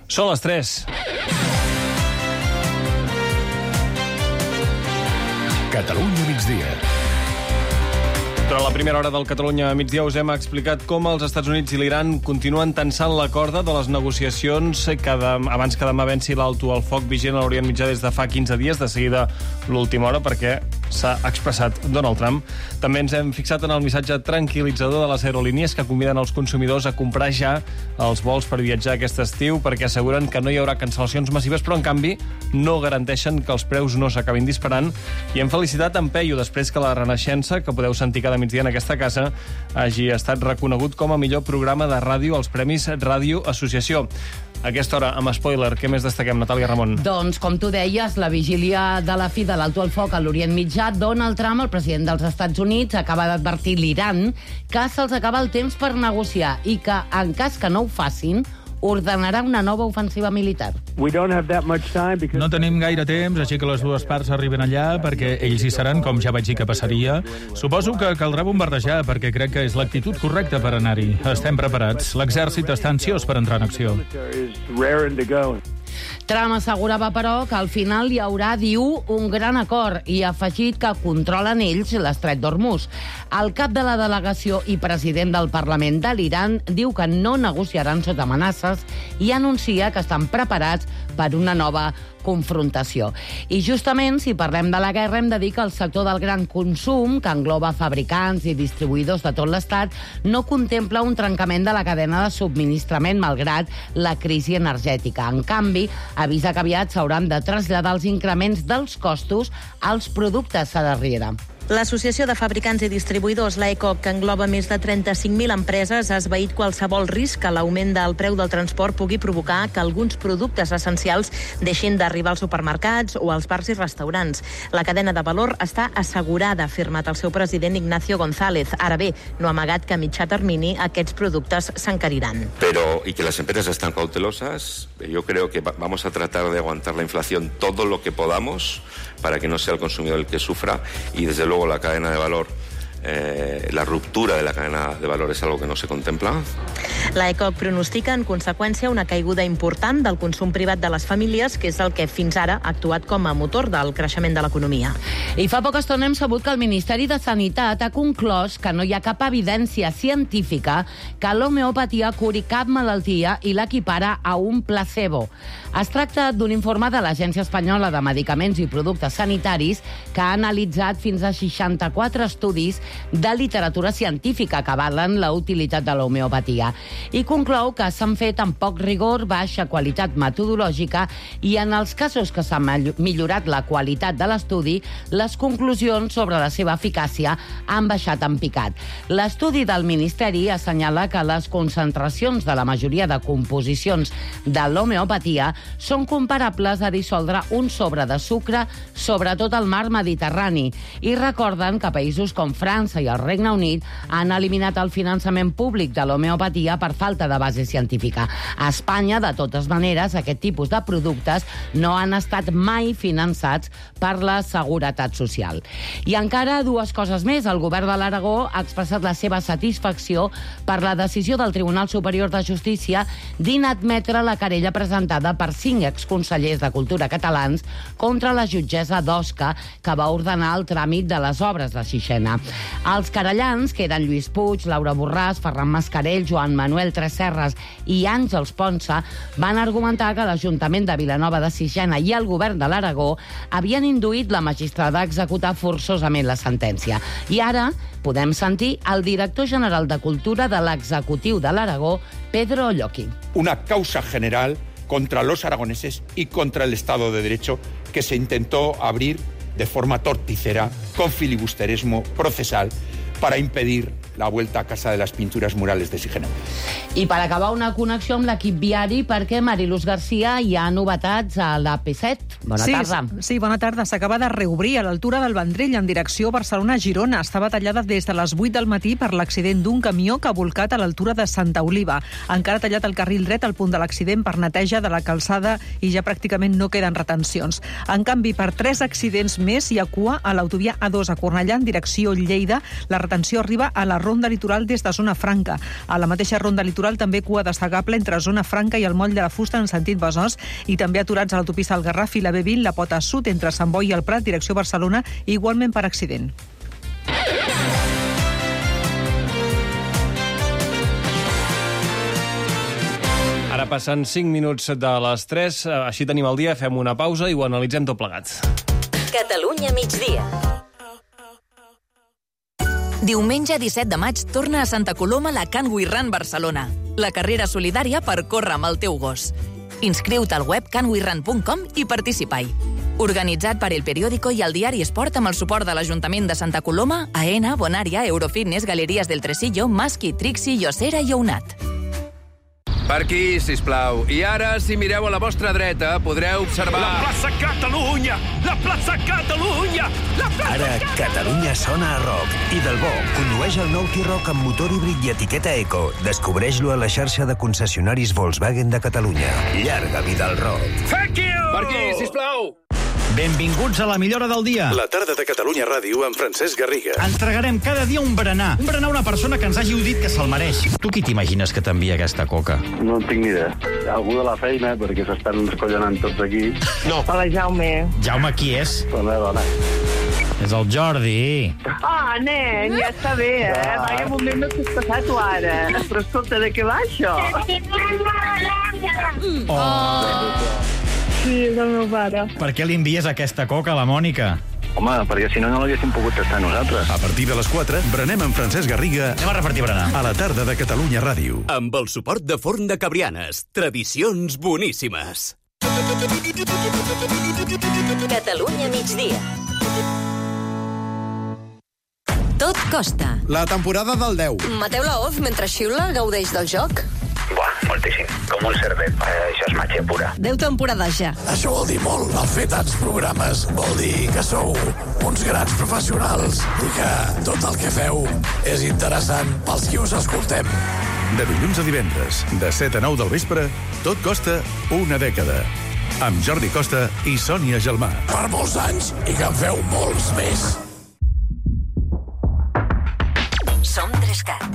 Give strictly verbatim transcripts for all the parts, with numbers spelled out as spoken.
Són les tres. Catalunya migdia. Durant la primera hora del Catalunya migdia us hem explicat com els Estats Units i l'Iran continuen tensant la corda de les negociacions que de, abans que demà venci l'alto al foc vigent a l'Orient Mitjà des de fa quinze dies, de seguida l'última hora, perquè s'ha expressat Donald Trump. També ens hem fixat en el missatge tranquil·litzador de les aerolínies que conviden els consumidors a comprar ja els vols per viatjar aquest estiu, perquè asseguren que no hi haurà cancel·lacions massives, però en canvi no garanteixen que els preus no s'acabin disparant. I hem felicitat en Peyu després que la Renaixença, que podeu sentir cada migdia en aquesta casa, hagi estat reconegut com a millor programa de ràdio als Premis Ràdio Associació. A aquesta hora, amb spoiler, què més destaquem, Natàlia Ramon? Doncs, com tu deies, la vigília de la fi de l'alto al foc a l'Orient Mitjà, Donald Trump, el president dels Estats Units, acaba d'advertir l'Iran que se'ls acaba el temps per negociar i que, en cas que no ho facin, ordenarà una nova ofensiva militar. No tenim gaire temps, així que les dues parts arriben allà perquè ells hi seran, com ja vaig dir que passaria. Suposo que caldrà bombardejar perquè crec que és l'actitud correcta per anar-hi. Estem preparats. L'exèrcit està ansiós per entrar en acció. Trump assegurava, però, que al final hi haurà, diu, un gran acord i ha afegit que controlen ells l'estret d'Hormuz. El cap de la delegació i president del Parlament de l'Iran diu que no negociaran sota amenaces i anuncia que estan preparats per una nova confrontació. I justament, si parlem de la guerra, hem de dir que el sector del gran consum, que engloba fabricants i distribuïdors de tot l'Estat, no contempla un trencament de la cadena de subministrament malgrat la crisi energètica. En canvi, avisa que aviat s'hauran de traslladar els increments dels costos als productes a darrere. L'Associació de Fabricants i Distribuïdors, l'A E C O, que engloba més de trenta-cinc mil empreses, ha esvaït qualsevol risc que l'augment del preu del transport pugui provocar que alguns productes essencials deixin d'arribar als supermercats o als bars i restaurants. La cadena de valor està assegurada, ha afirmat el seu president Ignacio González. Ara bé, no ha amagat que a mitjà termini aquests productes s'encariran. Pero, y que las empresas están cautelosas, yo creo que vamos a tratar de aguantar la inflación todo lo que podamos para que no sea el consumidor el que sufra y desde luego la cadena de valor, eh, la ruptura de la cadena de valor es algo que no se contempla. La E C O pronostica, en conseqüència, una caiguda important del consum privat de les famílies, que és el que fins ara ha actuat com a motor del creixement de l'economia. I fa poca estona hem sabut que el Ministeri de Sanitat ha conclòs que no hi ha cap evidència científica que l'homeopatia curi cap malaltia i l'equipara a un placebo. Es tracta d'un informe de l'Agència Espanyola de Medicaments i Productes Sanitaris que ha analitzat fins a seixanta-quatre estudis de literatura científica que avalen la utilitat de l'homeopatia i conclou que s'han fet amb poc rigor, baixa qualitat metodològica i en els casos que s'ha millorat la qualitat de l'estudi, les conclusions sobre la seva eficàcia han baixat en picat. L'estudi del Ministeri assenyala que les concentracions de la majoria de composicions de l'homeopatia són comparables a dissoldre un sobre de sucre sobre tot el mar Mediterrani i recorden que països com França i el Regne Unit han eliminat el finançament públic de l'homeopatia per falta de base científica. A Espanya, de totes maneres, aquest tipus de productes no han estat mai finançats per la Seguretat Social. I encara dues coses més. El govern de l'Aragó ha expressat la seva satisfacció per la decisió del Tribunal Superior de Justícia d'inadmetre la querella presentada per cinc exconsellers de Cultura catalans contra la jutgessa d'Osca, que va ordenar el tràmit de les obres de Sixena. Els querellants, que eren Lluís Puig, Laura Borràs, Ferran Mascarell, Joan Manuel Tresserras i Àngels Ponsa, van argumentar que l'Ajuntament de Vilanova de Sixena i el govern de l'Aragó havien induït la magistrada a executar forçosament la sentència. I ara podem sentir el director general de Cultura de l'Executiu de l'Aragó, Pedro Lloqui. Una causa general contra los aragoneses y contra el Estado de Derecho que se intentó abrir de forma torticera, con filibusterismo procesal, para impedir la vuelta a casa de las pinturas murales de Sigena. I per acabar, una connexió amb l'equip viari, perquè Mariluz Garcia, hi ha novetats a l'A P set. Bona sí, tarda. Sí, bona tarda. S'acaba de reobrir a l'altura del Vendrell en direcció Barcelona-Girona. Estava tallada des de les vuit del matí per l'accident d'un camió que ha volcat a l'altura de Santa Oliva. Encara tallat el carril dret al punt de l'accident per neteja de la calçada i ja pràcticament no queden retencions. En canvi, per tres accidents més hi ha cua a l'autovia A dos a Cornellà en direcció Lleida. La retenció arriba a la Ronda Litoral des de Zona Franca. A la mateixa Ronda Litoral també cua destacable entre Zona Franca i el Moll de la Fusta en sentit Besòs, i també aturats a l'autopista al Garraf i la B vint, la pota sud entre Sant Boi i el Prat, direcció Barcelona, igualment per accident. Ara passen cinc minuts de les tres, així tenim el dia, fem una pausa i ho analitzem tot plegat. Catalunya migdia. Diumenge disset de maig torna a Santa Coloma la Can We Run Barcelona, la carrera solidària per córrer amb el teu gos. Inscriu-te al web can we run punt com i participa-hi. Organitzat per El Periódico i el Diari Esport amb el suport de l'Ajuntament de Santa Coloma, AENA, Bonària, Eurofitness, Galeries del Tresillo, Masqui, Trixi, Yosera i Ounat. Per aquí, sisplau. I ara, si mireu a la vostra dreta, podreu observar... La plaça Catalunya! La plaça Catalunya! La plaça Ara, Catalunya sona a rock. I del bo, condueix el nou T-Roc amb motor híbrid i etiqueta Eco. Descobreix-lo a la xarxa de concessionaris Volkswagen de Catalunya. Llarga vida al rock. Thank you! Per aquí, sisplau! Benvinguts a la millora del dia. La tarda de Catalunya Ràdio amb Francesc Garriga. Entregarem cada dia un berenar. Un berenar a una persona que ens hagi dit que se'l mereix. Tu qui t'imagines que t'envia aquesta coca? No en tinc ni idea. Algú de la feina, perquè s'estan escollonant tots aquí. No. Hola, Jaume. Jaume, qui és? La meva dona. És el Jordi. Ah, nen, ja està bé, eh? Vaya moment no t'has passat tu ara. Però escolta, de què va això? Oh. Sí, és el meu pare. Per què li envies aquesta coca a la Mònica? Home, perquè si no, no l'haguéssim pogut tastar nosaltres. A partir de les quatre, berenem amb Francesc Garriga. Anem a repartir berenar. A la tarda de Catalunya Ràdio. Amb el suport de Forn de Cabrianes. Tradicions boníssimes. Catalunya migdia. Tot costa. La temporada del deu. Mateu Laoz, mentre xiula, gaudeix del joc? Buah, moltíssim. Com un cervet. Eh, això és màgia pura. Deu temporades ja. Això vol dir molt. El fer tants programes vol dir que sou uns grans professionals i que tot el que feu és interessant pels qui us escoltem. De dilluns a divendres, de set a nou del vespre, tot costa una dècada. Amb Jordi Costa i Sònia Gelmà. Per molts anys i que en feu molts més. Som Trescat.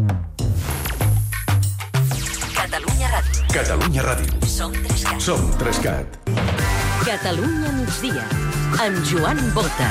Catalunya Ràdio. Catalunya Ràdio. Som Trescat. Som Trescat. Catalunya migdia. Amb Joan Bota.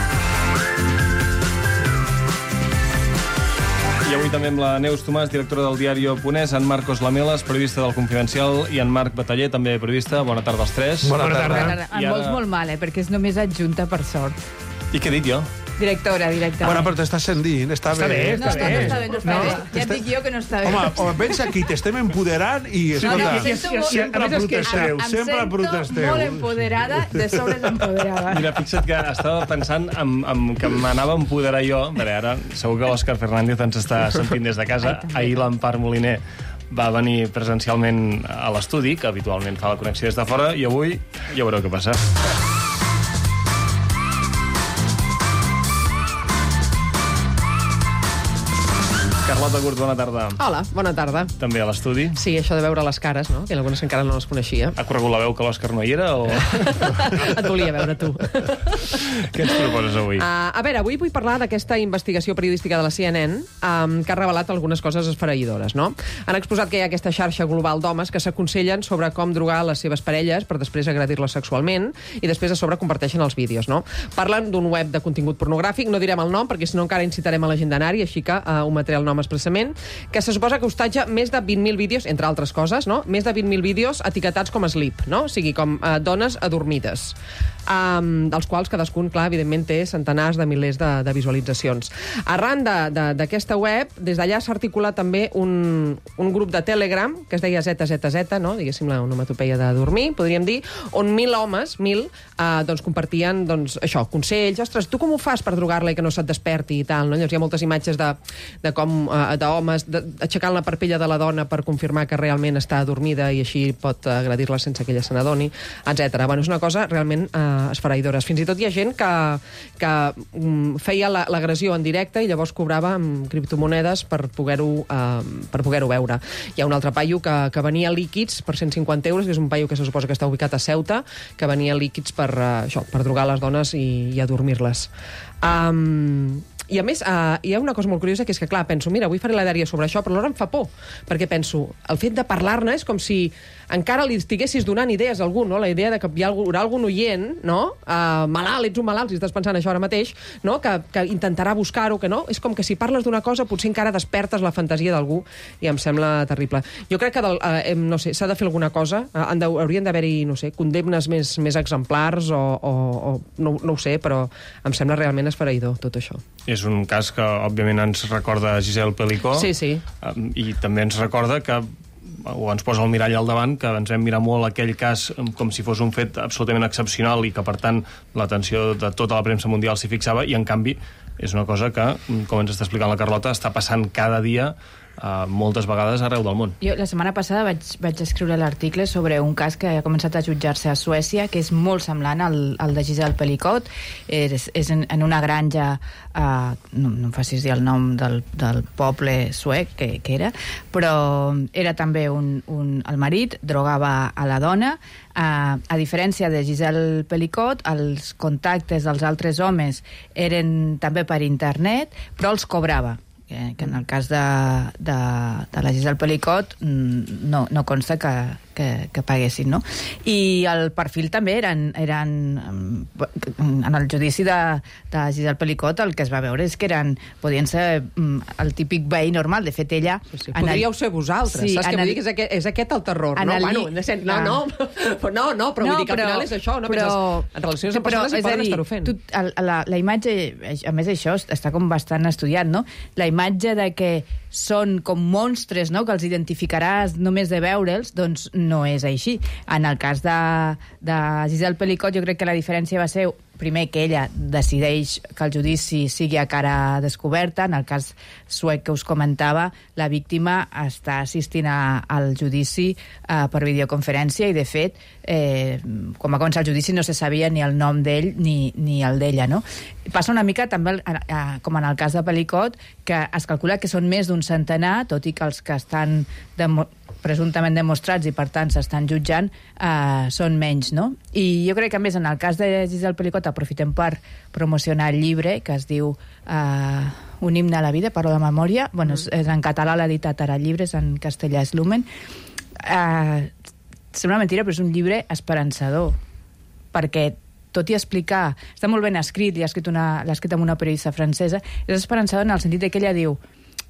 I avui també amb la Neus Tomàs, directora del diari Ponès, en Marcos Lamelas, periodista del Confidencial, i en Marc Bataller, també periodista. Bona tarda als tres. Bona tarda. Bona tarda. Em vols molt mal, eh? Perquè és només adjunta, per sort. I què he dit jo? Directora, directora. Bueno, però t'estàs sentint, està, està bé. bé. Està no, bé. No, està bé, no està no? bé. Ja et dic jo que no està bé. Home, o vens aquí, t'estem empoderant i, escolta, no, no, sempre protesteu, em sempre protesteu. Em sento molt empoderada, de sobres empoderada. Mira, fixa't que estava pensant en, en que m'anava a empoderar jo, perquè ara segur que l'Òscar Fernández ens està sentint des de casa. Ahir l'Empar Moliner va venir presencialment a l'estudi, que habitualment fa la connexió des de fora, i avui ja veureu què passa. Carlota Gurt, bona tarda. Hola, bona tarda. També a l'estudi. Sí, això de veure les cares, no? Que algunes encara no les coneixia. Ha corregut la veu que l'Òscar no hi era, o...? Et volia veure, tu. Què ens proposes avui? Uh, a veure, avui vull parlar d'aquesta investigació periodística de la C N N um, que ha revelat algunes coses esfereïdores, no? Han exposat que hi ha aquesta xarxa global d'homes que s'aconsellen sobre com drogar les seves parelles per després agredir-les sexualment i després a sobre comparteixen els vídeos, no? Parlen d'un web de contingut pornogràfic, no direm el nom perquè si no encara incitarem a la gent d'anar-hi, així que uh, ometré el nom expressament, que se suposa que hostatja més de vint mil vídeos, entre altres coses, no? Més de vint mil vídeos etiquetats com a sleep, no? O sigui, com uh, dones adormides. Um, dels quals cadascun, clar, evidentment té centenars de milers de, de visualitzacions. Arran d'aquesta web, des d'allà s'ha articulat també un, un grup de Telegram, que es deia zeta zeta zeta, no? Diguéssim, la onomatopeia de dormir, podríem dir, on mil homes, mil, uh, doncs compartien, doncs, això, consells. Ostres, tu com ho fas per drogar-la i que no se't desperti i tal, no? Llavors hi ha moltes imatges de, de com uh, d'homes aixecant la parpella de la dona per confirmar que realment està adormida i així pot agredir-la sense que ella se n'adoni, etcètera. Bueno, és una cosa realment uh, esfereïdores. Fins i tot hi ha gent que, que um, feia l'agressió en directe i llavors cobrava amb criptomonedes per poder-ho uh, per poder-ho veure. Hi ha un altre paio que, que venia líquids per cent cinquanta euros, que és un paio que se suposa que està ubicat a Ceuta, que venia líquids per, uh, això, per drogar les dones i, i adormir-les. Um, I a més, uh, hi ha una cosa molt curiosa, que és que, clar, penso, mira, avui faré la dèria sobre això, però alhora em fa por, perquè penso, el fet de parlar-ne és com si encara li estiguessis donant idees a algú, no? La idea de que hi haurà algun oient, no? Uh, malalt, ets un malalt, si estàs pensant això ara mateix, no? Que, que intentarà buscar-ho, que no? És com que si parles d'una cosa potser encara despertes la fantasia d'algú, i em sembla terrible. Jo crec que, del, uh, no sé, s'ha de fer alguna cosa, uh, han de, haurien d'haver-hi, no sé, condemnes més, més exemplars, o, o, o no, no ho sé, però em sembla realment esfereïdor, tot això. És un cas que, òbviament, ens recorda Giselle Pelicó. Sí, sí. Um, I també ens recorda que o ens posa el mirall al davant, que ens vam mirar molt aquell cas com si fos un fet absolutament excepcional i que, per tant, l'atenció de tota la premsa mundial s'hi fixava, i, en canvi, és una cosa que, com ens està explicant la Carlota, està passant cada dia Uh, moltes vegades arreu del món. Jo la setmana passada vaig, vaig escriure l'article sobre un cas que ha començat a jutjar-se a Suècia, que és molt semblant al, al de Giselle Pelicot. És, és en, en una granja, uh, no, no em facis dir el nom del, del poble suec que, que era, però era també un, un, el marit, drogava a la dona. Uh, a diferència de Giselle Pelicot, els contactes dels altres homes eren també per internet, però els cobrava. Que, que en el cas de, de, de la Giselle Pelicot no, no consta que, que, que paguessin, no? I el perfil també eren, eren en el judici de, de Giselle Pelicot el que es va veure és que eren, podien ser el típic veí normal. De fet, ella... Sí, sí. Podríeu ser vosaltres, sí, saps què vull dir? Que és aquest, és aquest el terror, no? El... Bueno, no, no, no, no, però no, vull dir que al final és això, no? Però, en relacions amb persones hi poden estar-ho fent. Tu, la, la imatge, a més això, està com bastant estudiat, no? La imatge de que són com monstres, no?, que els identificaràs només de veure'ls, doncs no és així. En el cas de, de Giselle Pelicot, jo crec que la diferència va ser, primer, que ella decideix que el judici sigui a cara descoberta. En el cas suec que us comentava, la víctima està assistint a, al judici eh, per videoconferència i, de fet, eh, quan va començar el judici no se sabia ni el nom d'ell ni, ni el d'ella, no? Passa una mica també, eh, com en el cas de Pelicot, que es calcula que són més d'un centenar, tot i que els que estan demo presumptament demostrats i, per tant, s'estan jutjant, eh, són menys, no? I jo crec que, a més, en el cas de Giselle Pelicot, aprofitem per promocionar el llibre, que es diu eh, Un himne a la vida, parlo de memòria. Bueno, mm. és, és en català, l'ha editat ara Llibres, en castellà és Lumen. Eh, sembla mentira, però és un llibre esperançador, perquè tot i explicar, està molt ben escrit, l'ha escrit, una, l'ha escrit amb una periodista francesa, és esperançador en el sentit de que ella diu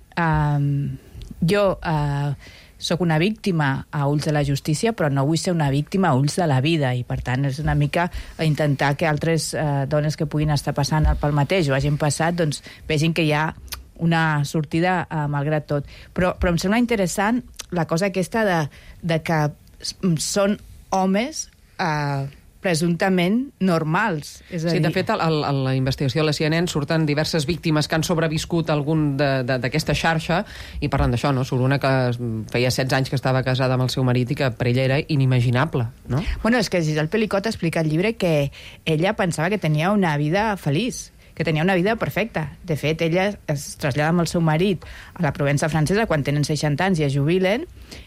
eh, jo eh, soc una víctima a ulls de la justícia, però no vull ser una víctima a ulls de la vida, i per tant és una mica intentar que altres eh, dones que puguin estar passant pel mateix o hagin passat, doncs vegin que hi ha una sortida eh, malgrat tot. Però, però em sembla interessant la cosa aquesta de, de que són homes eh, presumptament normals. És a sí, dir... de fet, a la investigació de la C N N surten diverses víctimes que han sobreviscut algun d'aquesta xarxa, i parlant d'això, no? Surt una que feia setze anys que estava casada amb el seu marit i que per ella era inimaginable, no? Bueno, és que Giselle Pelicot explica al llibre que ella pensava que tenia una vida feliç, que tenia una vida perfecta. De fet, ella es trasllada amb el seu marit a la Provença francesa quan tenen seixanta anys i es jubilen,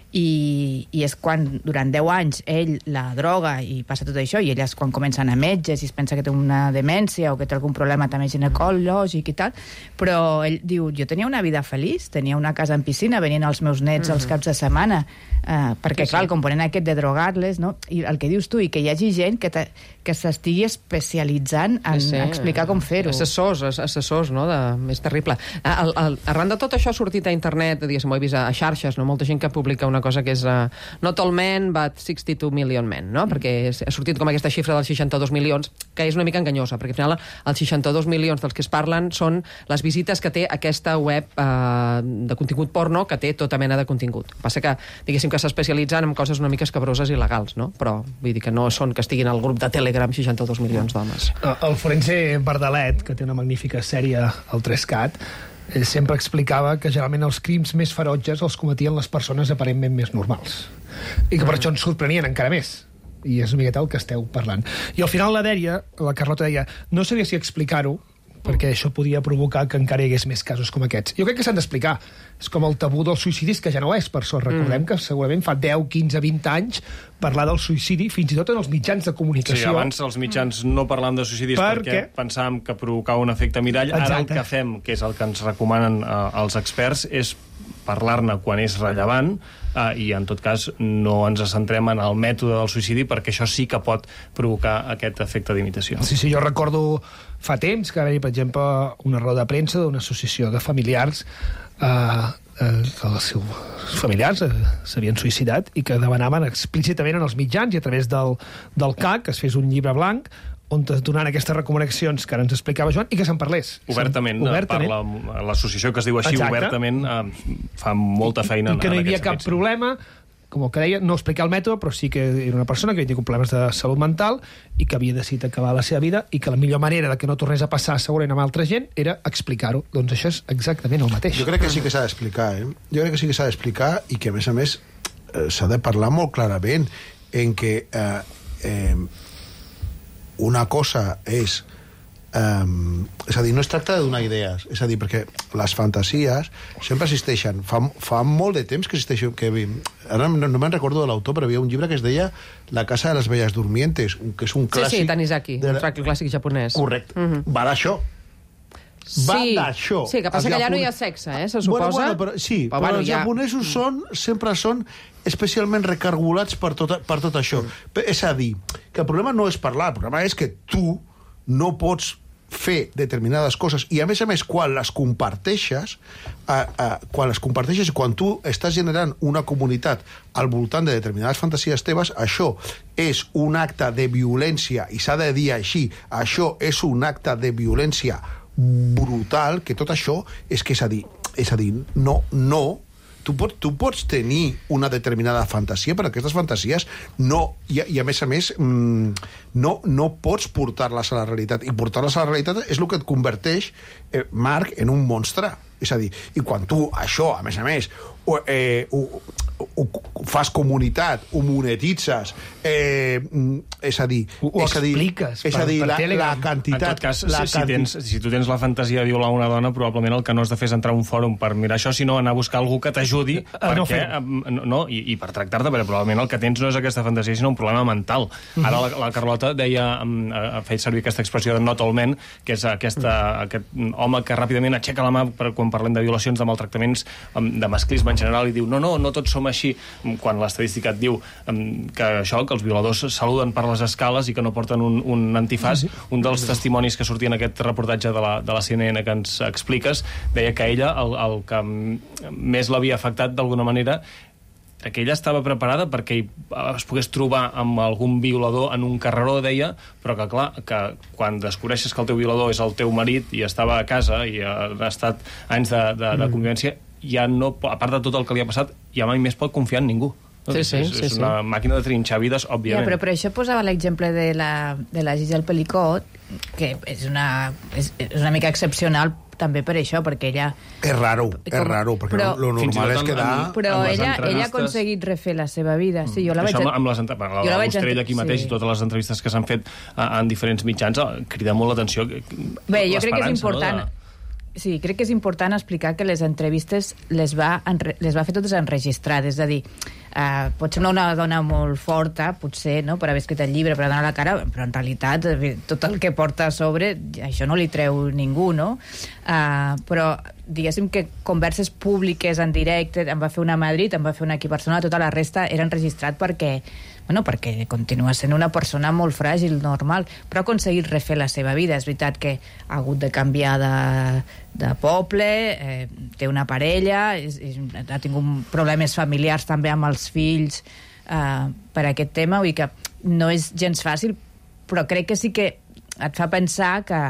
i, i és quan durant deu anys ell la droga i passa tot això, i ella és quan comença a anar a metges i es pensa que té una demència o que té algun problema també ginecològic i tal, però ell diu, jo tenia una vida feliç, tenia una casa en piscina, venien els meus nets mm-hmm. els caps de setmana, eh, perquè sí, clar, sí. el component aquest de drogar-les, no? I el que dius tu, i que hi hagi gent que, te, que s'estigui especialitzant en sí, sí. explicar com fer-ho. Assessors, assessors, no? De... És terrible. El, el, arran de tot això ha sortit a internet, diguéssim, ho he vist a, a xarxes, no? Molta gent que publica una cosa que és uh, not all men, but sixty-two million men, no? Mm. Perquè ha sortit com aquesta xifra dels seixanta-dos milions, que és una mica enganyosa, perquè al final els seixanta-dos milions dels que es parlen són les visites que té aquesta web uh, de contingut porno, que té tota mena de contingut. Passa que, diguéssim, que s'especialitzen en coses una mica escabroses i il·legals, no? Però vull dir que no són que estiguin al grup de Telegram seixanta-dos milions d'homes. El forense Bardalet, que té una magnífica sèrie al tres cat, ell sempre explicava que generalment els crims més ferotges els cometien les persones aparentment més normals. I que per això ens sorprenien encara més. I és una miqueta el que esteu parlant. I al final la dèria, la Carlota deia, no sabia si explicar-ho, perquè això podia provocar que encara hi hagués més casos com aquests. Jo crec que s'han d'explicar. És com el tabú dels suïcidis, que ja no és, per sort. Recordem mm. que segurament fa deu, quinze, vint anys parlar del suïcidi, fins i tot en els mitjans de comunicació. Sí, abans els mitjans no parlàvem de suïcidis perquè, perquè pensàvem que provocava un efecte mirall. Exacte. Ara el que fem, que és el que ens recomanen eh, els experts, és parlar-ne quan és rellevant, eh, i en tot cas no ens centrem en el mètode del suïcidi, perquè això sí que pot provocar aquest efecte d'imitació. Sí, sí, jo recordo fa temps que va haver, per exemple, una roda de premsa d'una associació de familiars eh, eh, que els seus familiars eh, s'havien suïcidat i que demanaven explícitament en els mitjans i a través del, del C A C que es fes un llibre blanc on es donaran aquestes recomanacions que ara ens explicava Joan i que se'n parlés. Obertament, obertament. Parla l'associació que es diu així. Exacte. Obertament, eh, fa molta feina. I, i que no hi havia cap sentit. problema, com que deia, no explicar el mètode, però sí que era una persona que havia tingut problemes de salut mental i que havia decidit acabar la seva vida i que la millor manera de que no tornés a passar segurament amb altra gent era explicar-ho. Doncs això és exactament el mateix. Jo crec que sí que s'ha d'explicar, eh? Jo crec que sí que s'ha d'explicar i que, a més a més, eh, s'ha de parlar molt clarament en que eh, eh, una cosa és Um, és a dir, no es tracta de donar idees, és a dir, perquè les fantasies sempre existeixen, fa, fa molt de temps que existeixen, que, ara no, no me'n recordo de l'autor, però hi havia un llibre que es deia La casa de les belles durmientes, que és un clàssic... Sí, sí, Tanizaki, de... un clàssic japonès. Correcte, uh -huh. Va d'això. Va sí, d'això. sí, que passa que allà no hi ha sexe, eh, se suposa. Bueno, bueno, però, sí, però, però bueno, els ja... japonesos són, sempre són especialment recargolats per tot, per tot això. Mm. És a dir, que el problema no és parlar, el problema és que tu no pots fer determinades coses i a més a més quan les comparteixes eh, eh, quan les comparteixes i quan tu estàs generant una comunitat al voltant de determinades fantasies teves, això és un acte de violència i s'ha de dir així, això és un acte de violència brutal, que tot això és que és a dir, és a dir no, no Tu, pot, tu pots tenir una determinada fantasia, però aquestes fantasies no, i, i a més a més mmm, no, no pots portar-les a la realitat, i portar-les a la realitat és el que et converteix, eh, Marc, en un monstre. És a dir, i quan tu això, a més a més, ho, eh, ho, ho, ho fas comunitat, ho monetitzes, eh, és a dir... Ho, ho és a dir, expliques és a dir, per, per la, la quantitat... En tot cas, la si, si, tens, si tu tens la fantasia de violar una dona, probablement el que no has de fer és entrar a un fòrum per mirar això, sinó anar a buscar algú que t'ajudi perquè, no, no, i, i per tractar-te, perquè probablement el que tens no és aquesta fantasia, sinó un problema mental. Mm-hmm. Ara la, la Carlota deia, ha fet servir aquesta expressió de not all men, que és aquesta, aquest home que ràpidament aixeca la mà per, quan parlem de violacions, de maltractaments, de masclisme en general, i diu, no, no, no tots som així, quan l'estadística et diu que això, que els violadors saluden per les escales i que no porten un, un antifàs. Sí, sí. Un dels testimonis que sortia en aquest reportatge de la, de la C N N que ens expliques, deia que ella, el, el que més l'havia afectat d'alguna manera, que ella estava preparada perquè es pogués trobar amb algun violador en un carreró, deia, però que clar, que quan descobreixes que el teu violador és el teu marit i estava a casa i ha estat anys de, de, de convivència, ja no, a part de tot el que li ha passat, ja mai més pot confiar en ningú. Sí, sí, és, sí, és una sí. màquina de trinxar vides, òbviament. Ja, però per això posava l'exemple de la, de la Giselle Pelicot, que és una, és, és una mica excepcional també per això, perquè ella... És raro, com, és raro, perquè però, lo normal és quedar... Però ella, ella ha aconseguit refer la seva vida. Sí, jo la vaig... Això amb les entrevistes, la, la Ostrell aquí mateix, sí. I totes les entrevistes que s'han fet en diferents mitjans, crida molt l'atenció. Bé, jo crec que és important... No, de... Sí, crec que és important explicar que les entrevistes les va, les va fer totes enregistrades, és a dir, uh, pot semblar una dona molt forta, potser, no?, per haver escrit el llibre, per donar la cara, però en realitat tot el que porta a sobre, això no li treu ningú, no? Uh, però diguéssim que converses públiques en directe, em va fer una a Madrid, em va fer una aquí a Barcelona, tota la resta era enregistrat perquè bueno, perquè continua sent una persona molt fràgil, normal, però ha aconseguit refer la seva vida. És veritat que ha hagut de canviar de, de poble, eh, té una parella, és, és, ha tingut problemes familiars també amb els fills eh, per aquest tema, vull dir que no és gens fàcil, però crec que sí que et fa pensar que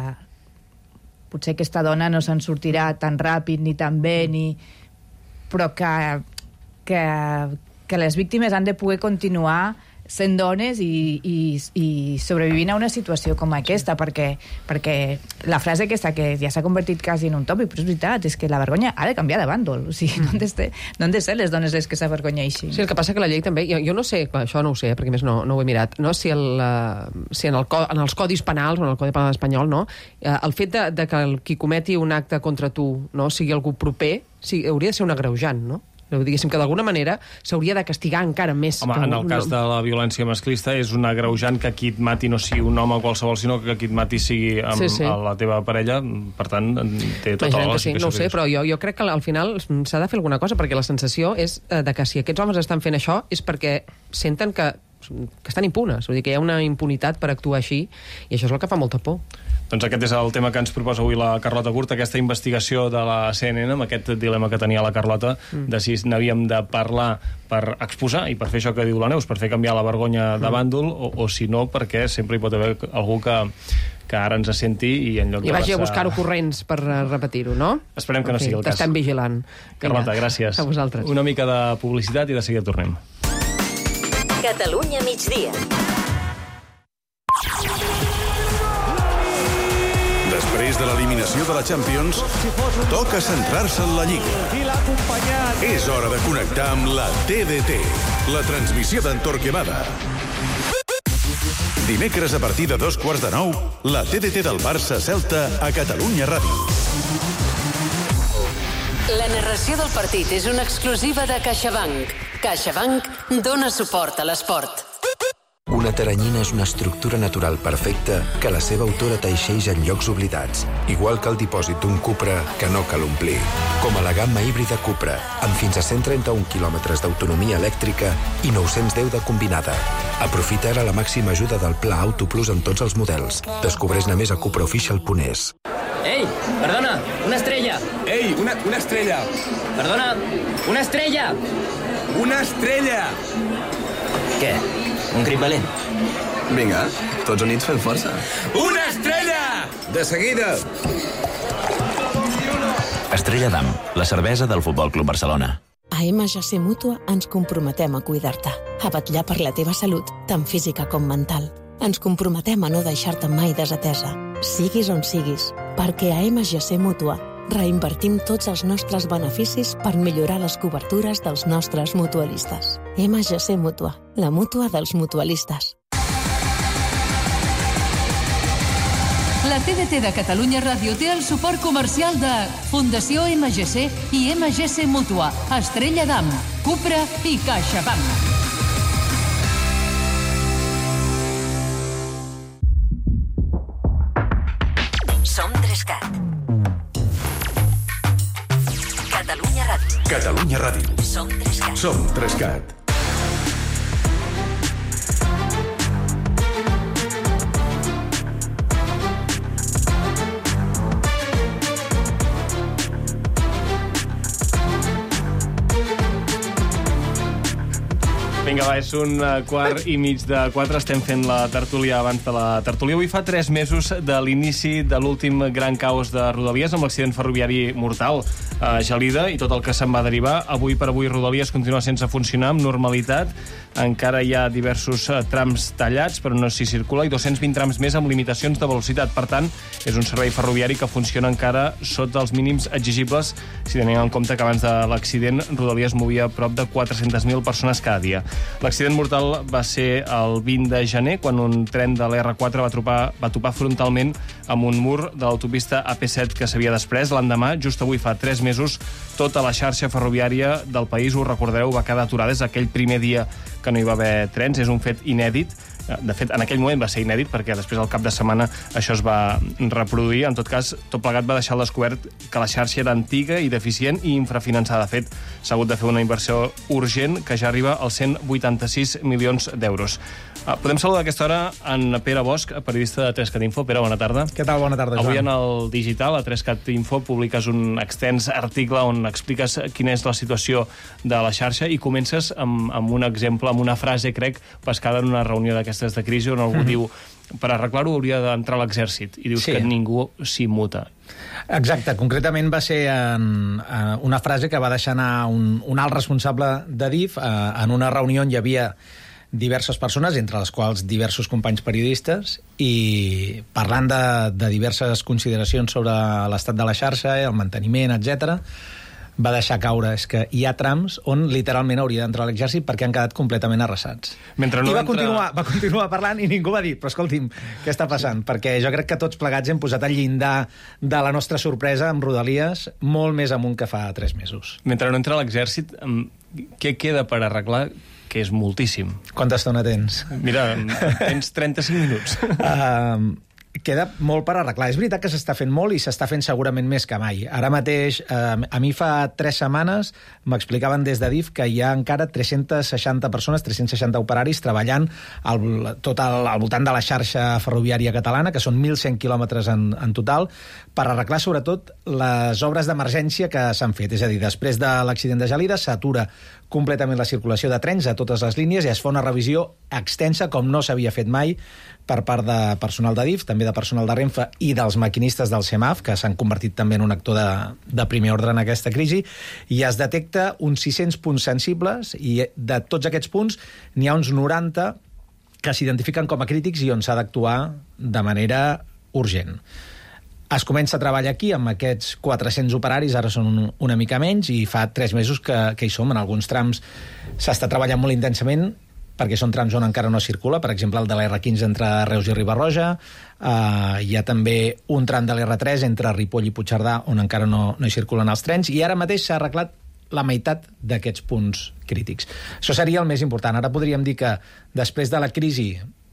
potser aquesta dona no se'n sortirà tan ràpid ni tan bé, ni... però que, que, que les víctimes han de poder continuar sent dones i, i, i sobrevivint a una situació com aquesta, perquè, perquè la frase aquesta que ja s'ha convertit quasi en un tòpic, però és veritat, és que la vergonya ha de canviar de bàndol. O sigui, no han de ser, no han de ser les dones les que s'avergonyeixin. Sí, el que passa que la llei també... Jo, jo no sé, això no ho sé, perquè més no, no ho he mirat, no? Si, el, si en, el, en els codis penals, o en el Codi Penal espanyol, no? El fet de, de que el, qui cometi un acte contra tu no sigui algú proper, sí, hauria de ser un agreujant, no? Diguéssim que d'alguna manera s'hauria de castigar encara més. Home, en el cas de la violència masclista és un agreujant que qui et mati no sigui un home qualsevol, sinó que qui et mati sigui amb sí, sí. la teva parella. Per tant, té tota la lògica. Sí, no ho sé, però jo, jo crec que al final s'ha de fer alguna cosa, perquè la sensació és de que si aquests homes estan fent això és perquè senten que, que estan impunes. Vull dir que hi ha una impunitat per actuar així, i això és el que fa molta por. Doncs aquest és el tema que ens proposa avui la Carlota Gurt, aquesta investigació de la C N N, amb aquest dilema que tenia la Carlota, mm. de si n'havíem de parlar per exposar i per fer això que diu la Neus, per fer canviar la vergonya de bàndol, o, o si no, perquè sempre hi pot haver algú que, que ara ens senti i en lloc I de vagi passar... a buscar ocorrents per repetir-ho, no? Esperem que no sigui el cas. T'estem vigilant. Carlota, gràcies. A vosaltres. Una mica de publicitat i de seguida tornem. Catalunya migdia. Després de l'eliminació de la Champions, toca centrar-se en la Lliga. És hora de connectar amb la T D T, la transmissió d'en Torquemada. Dimecres a partir de dos quarts de nou, la T D T del Barça-Celta a Catalunya Ràdio. La narració del partit és una exclusiva de CaixaBank. CaixaBank dona suport a l'esport. Una teranyina és una estructura natural perfecta que la seva autora teixeix en llocs oblidats, igual que el dipòsit d'un Cupra que no cal omplir. Com a la gamma híbrida Cupra, amb fins a cent trenta-un quilòmetres d'autonomia elèctrica i nou-cents deu de combinada. Aprofita ara la màxima ajuda del Pla Auto Plus en tots els models. Descobreix-ne més a cupraofficial punt es. Ei, perdona, una estrella. Ei, una, una estrella. Perdona, una estrella. Una estrella. Què? Un crit valent. Vinga, tots units fent força. Una estrella! De seguida! Estrella Damm, la cervesa del Futbol Club Barcelona. A M G C Mútua ens comprometem a cuidar-te, a vetllar per la teva salut, tant física com mental. Ens comprometem a no deixar-te mai desatesa, siguis on siguis, perquè a M G C Mútua reinvertim tots els nostres beneficis per millorar les cobertures dels nostres mutualistes. M G C Mútua, la mútua dels mutualistes. La T D T de Catalunya Ràdio té el suport comercial de Fundació M G C i M G C Mútua, Estrella Damm, Cupra i CaixaBank. Som Trescat. Catalunya Ràdio. Catalunya Ràdio. Som Trescat. Som Trescat. Vinga, va, és un quart i mig de quatre. Estem fent la tertúlia abans de la tertúlia. Avui fa tres mesos de l'inici de l'últim gran caos de Rodalies amb l'accident ferroviari mortal a Gelida i tot el que se'n va derivar. Avui per avui Rodalies continua sense funcionar amb normalitat. Encara hi ha diversos trams tallats, però no s'hi circula, i dos-cents vint trams més amb limitacions de velocitat. Per tant, és un servei ferroviari que funciona encara sota els mínims exigibles, si tenim en compte que abans de l'accident Rodalies movia prop de quatre-centes mil persones cada dia. L'accident mortal va ser el vint de gener, quan un tren de l'R quatre va topar, va topar frontalment amb un mur de l'autopista A P set que s'havia desprès. L'endemà, just avui fa tres mesos, tota la xarxa ferroviària del país, ho recordareu, va quedar aturada. És aquell primer dia que no hi va haver trens, és un fet inèdit. De fet, en aquell moment va ser inèdit, perquè després al cap de setmana això es va reproduir. En tot cas, tot plegat va deixar al descobert que la xarxa era antiga i deficient i infrafinançada. De fet, s'ha hagut de fer una inversió urgent que ja arriba als cent vuitanta-sis milions d'euros. Podem saludar a aquesta hora en Pere Bosch, periodista de Trescat Info. Pere, bona tarda. Què tal? Bona tarda, Joan. Avui en el digital, a Trescat Info, publiques un extens article on expliques quina és la situació de la xarxa i comences amb, amb un exemple, amb una frase, crec, pescada en una reunió d'aquestes de crisi, on algú mm-hmm. diu per arreglar-ho hauria d'entrar a l'exèrcit, i dius sí. que ningú s'hi muta. Exacte, concretament va ser en, en una frase que va deixar anar un, un alt responsable de D I F eh, en una reunió on hi havia diverses persones, entre les quals diversos companys periodistes, i parlant de, de diverses consideracions sobre l'estat de la xarxa, el manteniment, etcètera, va deixar caure. És que hi ha trams on literalment hauria d'entrar l'exèrcit perquè han quedat completament arrasats. Mentre no I va, entra... continuar, va continuar parlant i ningú va dir, però escolti'm, què està passant? Perquè jo crec que tots plegats hem posat el llindar de la nostra sorpresa amb Rodalies molt més amunt que fa tres mesos. Mentre no entra l'exèrcit, què queda per arreglar? Que és moltíssim. Quanta estona tens? Mira, tens trenta-cinc minuts. Uh, queda molt per arreglar. És veritat que s'està fent molt i s'està fent segurament més que mai. Ara mateix, eh, a mi fa tres setmanes m'explicaven des de D I F que hi ha encara tres-centes seixanta persones, tres-cents seixanta operaris treballant al, tot al, al voltant de la xarxa ferroviària catalana, que són mil cent quilòmetres en, en total, per arreglar sobretot les obres d'emergència que s'han fet. És a dir, després de l'accident de Gelida s'atura completament la circulació de trens a totes les línies i es fa una revisió extensa com no s'havia fet mai per part de personal de D I F, també de personal de Renfe i dels maquinistes del SEMAF, que s'han convertit també en un actor de, de primer ordre en aquesta crisi, i es detecta uns sis-cents punts sensibles i de tots aquests punts n'hi ha uns noranta que s'identifiquen com a crítics i on s'ha d'actuar de manera urgent. Es comença a treballar aquí amb aquests quatre-cents operaris, ara són una mica menys, i fa tres mesos que, que hi som. En alguns trams s'està treballant molt intensament, perquè són trams on encara no circula, per exemple el de la erre quinze entre Reus i Riba-roja, uh, hi ha també un tram de l'erre tres entre Ripoll i Puigcerdà on encara no, no hi circulen els trens, i ara mateix s'ha arreglat la meitat d'aquests punts crítics. Això seria el més important. Ara podríem dir que després de la crisi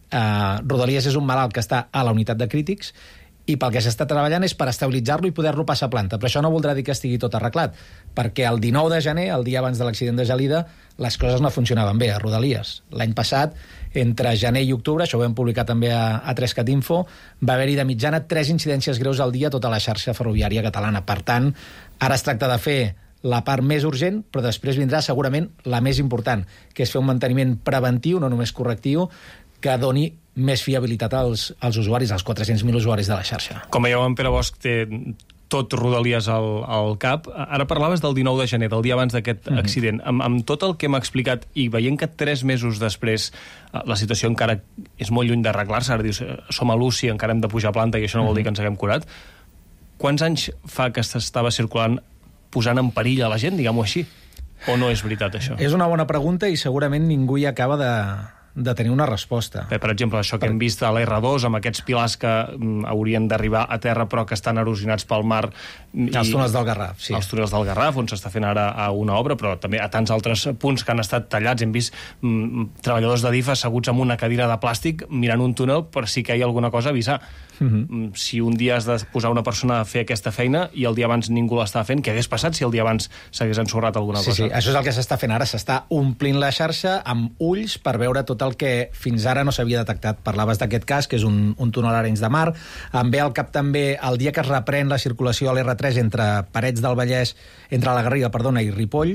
uh, Rodalies és un malalt que està a la unitat de crítics, i pel que s'està treballant és per estabilitzar-lo i poder-lo passar a planta. Però això no voldrà dir que estigui tot arreglat, perquè el dinou de gener, el dia abans de l'accident de Gelida, les coses no funcionaven bé a Rodalies. L'any passat, entre gener i octubre, això ho vam publicar també a, a tres cat info, va haver-hi de mitjana tres incidències greus al dia a tota la xarxa ferroviària catalana. Per tant, ara es tracta de fer la part més urgent, però després vindrà segurament la més important, que és fer un manteniment preventiu, no només correctiu, que doni més fiabilitat als, als usuaris, als quatre-cents mil usuaris de la xarxa. Com veieu, en Pere Bosch té tot Rodalies al, al cap. Ara parlaves del dinou de gener, del dia abans d'aquest mm-hmm. accident. Amb, amb tot el que m'ha explicat i veient que tres mesos després la situació encara és molt lluny d'arreglar-se, ara dius, som a l'U C I, encara hem de pujar a planta i això no vol dir que ens haguem curat. Quants anys fa que s'estava circulant posant en perill a la gent, diguem-ho així? O no és veritat, això? És una bona pregunta i segurament ningú hi acaba de... de tenir una resposta. Bé, per exemple, això que per... hem vist a l'erre dos, amb aquests pilars que mm, haurien d'arribar a terra però que estan erosionats pel mar. I... Els túnels del Garraf, sí. Els túnels del Garraf, on s'està fent ara a una obra, però també a tants altres punts que han estat tallats. Hem vist mm, treballadors de D I F asseguts amb una cadira de plàstic mirant un túnel per si caia alguna cosa avisar. Mm-hmm. Si un dia has de posar una persona a fer aquesta feina i el dia abans ningú l'està fent, què hagués passat si el dia abans s'hagués ensorrat alguna sí, cosa? Sí, això és el que s'està fent ara. S'està omplint la xarxa amb ulls per veure tot el que fins ara no s'havia detectat. Parlaves d'aquest cas, que és un, un túnel a Arenys de Mar. Em ve al cap també el dia que es reprèn la circulació a l'erre tres entre Parets del Vallès, entre la Garriga, perdona, i Ripoll.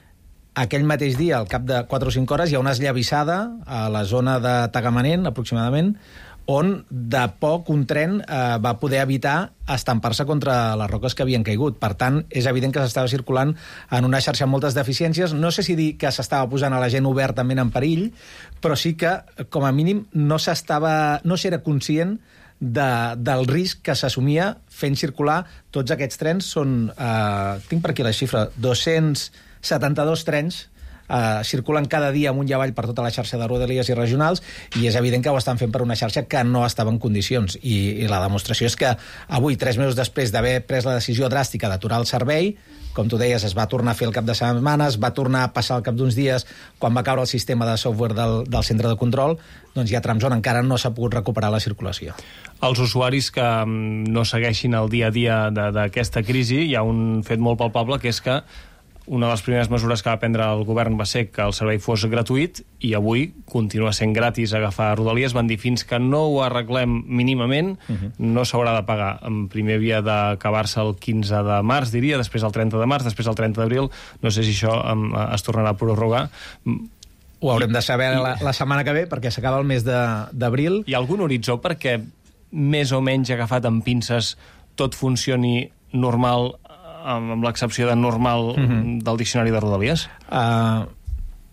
Aquell mateix dia, al cap de quatre o cinc hores, hi ha una esllavissada a la zona de Tagamanent, aproximadament, on de poc un tren eh, va poder evitar estampar-se contra les roques que havien caigut. Per tant, és evident que s'estava circulant en una xarxa amb moltes deficiències. No sé si dir que s'estava posant a la gent obertament en perill, però sí que, com a mínim, no s'estava, no s'era conscient de, del risc que s'assumia fent circular tots aquests trens. Són, eh, tinc per aquí la xifra, dos-cents setanta-dos trens Uh, circulen cada dia amunt i avall per tota la xarxa de rodalies i regionals, i és evident que ho estan fent per una xarxa que no estava en condicions, i, i la demostració és que avui, tres mesos després d'haver pres la decisió dràstica d'aturar el servei, com tu deies, es va tornar a fer el cap de setmana, es va tornar a passar al cap d'uns dies quan va caure el sistema de software del, del centre de control, doncs hi ha trams on encara no s'ha pogut recuperar la circulació. Els usuaris que no segueixin el dia a dia d'aquesta crisi, hi ha un fet molt palpable, que és que una de les primeres mesures que va prendre el govern va ser que el servei fos gratuït, i avui continua sent gratis agafar Rodalies. Van dir, fins que no ho arreglem mínimament, uh-huh. no s'haurà de pagar. En primer havia d'acabar-se el quinze de març, diria, després el trenta de març, després el trenta d'abril. No sé si això um, es tornarà a prorrogar. Ho haurem de saber la, la setmana que ve, perquè s'acaba el mes d'abril. Hi ha algun horitzó perquè més o menys agafat amb pinces tot funcioni normal, amb l'excepció de normal mm-hmm. del diccionari de Rodalies? Uh,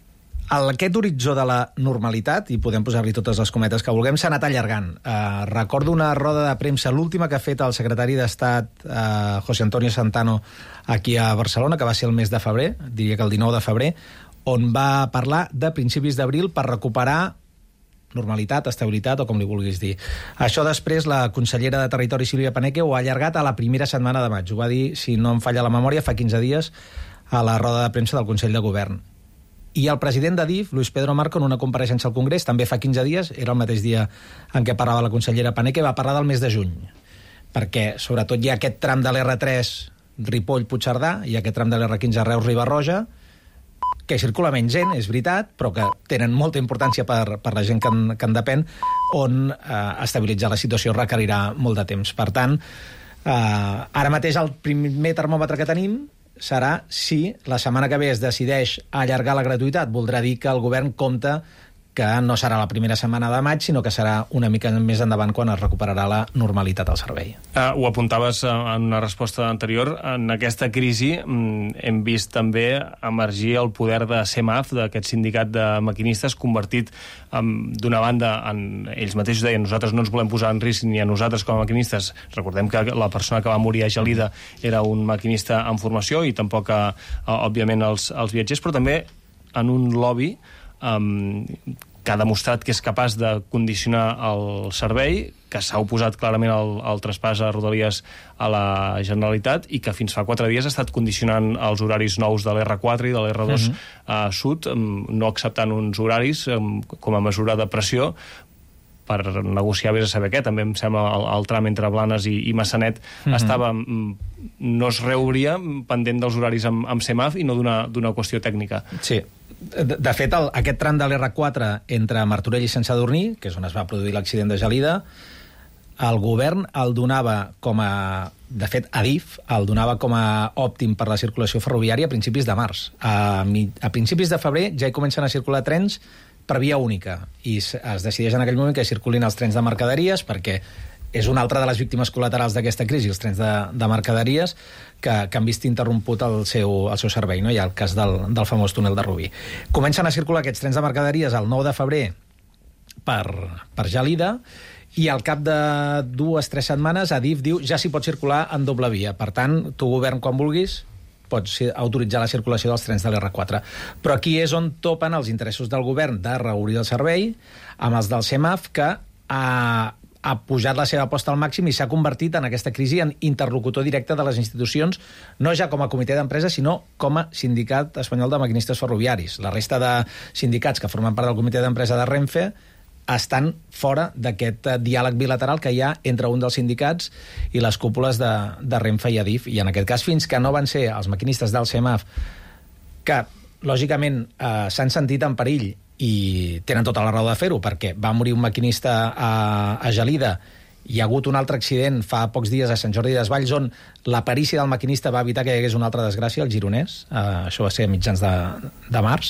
aquest horitzó de la normalitat, i podem posar-li totes les cometes que vulguem, s'ha anat allargant. Uh, recordo una roda de premsa, l'última que ha fet el secretari d'Estat, uh, José Antonio Santano, aquí a Barcelona, que va ser el mes de febrer, diria que el dinou de febrer, on va parlar de principis d'abril per recuperar normalitat, estabilitat o com li vulguis dir. Això després la consellera de Territori, Sílvia Paneque, ho ha allargat a la primera setmana de maig. Ho va dir, si no em falla la memòria, fa quinze dies a la roda de premsa del Consell de Govern. I el president d'Adif, Luis Pedro Marco, en una compareixença al Congrés, també fa quinze dies, era el mateix dia en què parlava la consellera Paneque, va parlar del mes de juny, perquè sobretot hi ha aquest tram de l'erre tres Ripoll-Puigcerdà i aquest tram de l'erre quinze Reus-Riba-roja, que circula menys gent, és veritat, però que tenen molta importància per, per la gent que en, que en depèn, on eh, estabilitzar la situació requerirà molt de temps. Per tant, eh, ara mateix el primer termòmetre que tenim serà si la setmana que ve es decideix allargar la gratuïtat. Voldrà dir que el govern compta que no serà la primera setmana de maig, sinó que serà una mica més endavant quan es recuperarà la normalitat al servei. Uh, ho apuntaves uh, en una resposta anterior. En aquesta crisi um, hem vist també emergir el poder de CEMAF, d'aquest sindicat de maquinistes, convertit um, d'una banda en... Ells mateixos deien, nosaltres no ens volem posar en risc ni a nosaltres com a maquinistes. Recordem que la persona que va morir a Gelida era un maquinista en formació i tampoc, uh, òbviament, els, els viatgers, però també en un lobby Um, que ha demostrat que és capaç de condicionar el servei, que s'ha oposat clarament al, al traspàs a Rodalies a la Generalitat i que fins fa quatre dies ha estat condicionant els horaris nous de l'erre quatre i de l'erre dos uh-huh. uh, sud, um, no acceptant uns horaris um, com a mesura de pressió per negociar vés a saber què. També em sembla el, el tram entre Blanes i, i Massanet uh-huh. estava, no es reobria pendent dels horaris amb, amb CEMAF i no d'una, d'una qüestió tècnica. Sí. De, de fet, el, aquest tram de l'erre quatre entre Martorell i Sant Sadurní, que és on es va produir l'accident de Gelida, el govern el donava com a... De fet, Adif el donava com a òptim per la circulació ferroviària a principis de març. A, a principis de febrer ja hi comencen a circular trens per via única i es, es decideix en aquell moment que circulin els trens de mercaderies, perquè és una altra de les víctimes col·laterals d'aquesta crisi, els trens de, de mercaderies, que, que han vist interromput el seu, el seu servei. No? Hi ha el cas del, del famós túnel de Rubí. Comencen a circular aquests trens de mercaderies el nou de febrer per, per Gelida, i al cap de dues o tres setmanes Adif diu ja s'hi pot circular en doble via. Per tant, tu, govern, quan vulguis, pots autoritzar la circulació dels trens de l'erre quatre. Però aquí és on topen els interessos del govern de reobrir el servei amb els del CEMAF, que ha... ha pujat la seva aposta al màxim i s'ha convertit en aquesta crisi en interlocutor directe de les institucions, no ja com a comitè d'empresa, sinó com a sindicat espanyol de maquinistes ferroviaris. La resta de sindicats que formen part del comitè d'empresa de Renfe estan fora d'aquest diàleg bilateral que hi ha entre un dels sindicats i les cúpules de, de Renfe i Adif. I en aquest cas, fins que no van ser els maquinistes del CEMAF, que lògicament eh, s'han sentit en perill i tenen tota la raó de fer-ho, perquè va morir un maquinista a, a Gelida, hi ha hagut un altre accident fa pocs dies a Sant Jordi Desvalls, on la perícia del maquinista va evitar que hi hagués una altra desgràcia, el gironès, uh, això va ser a mitjans de, de març,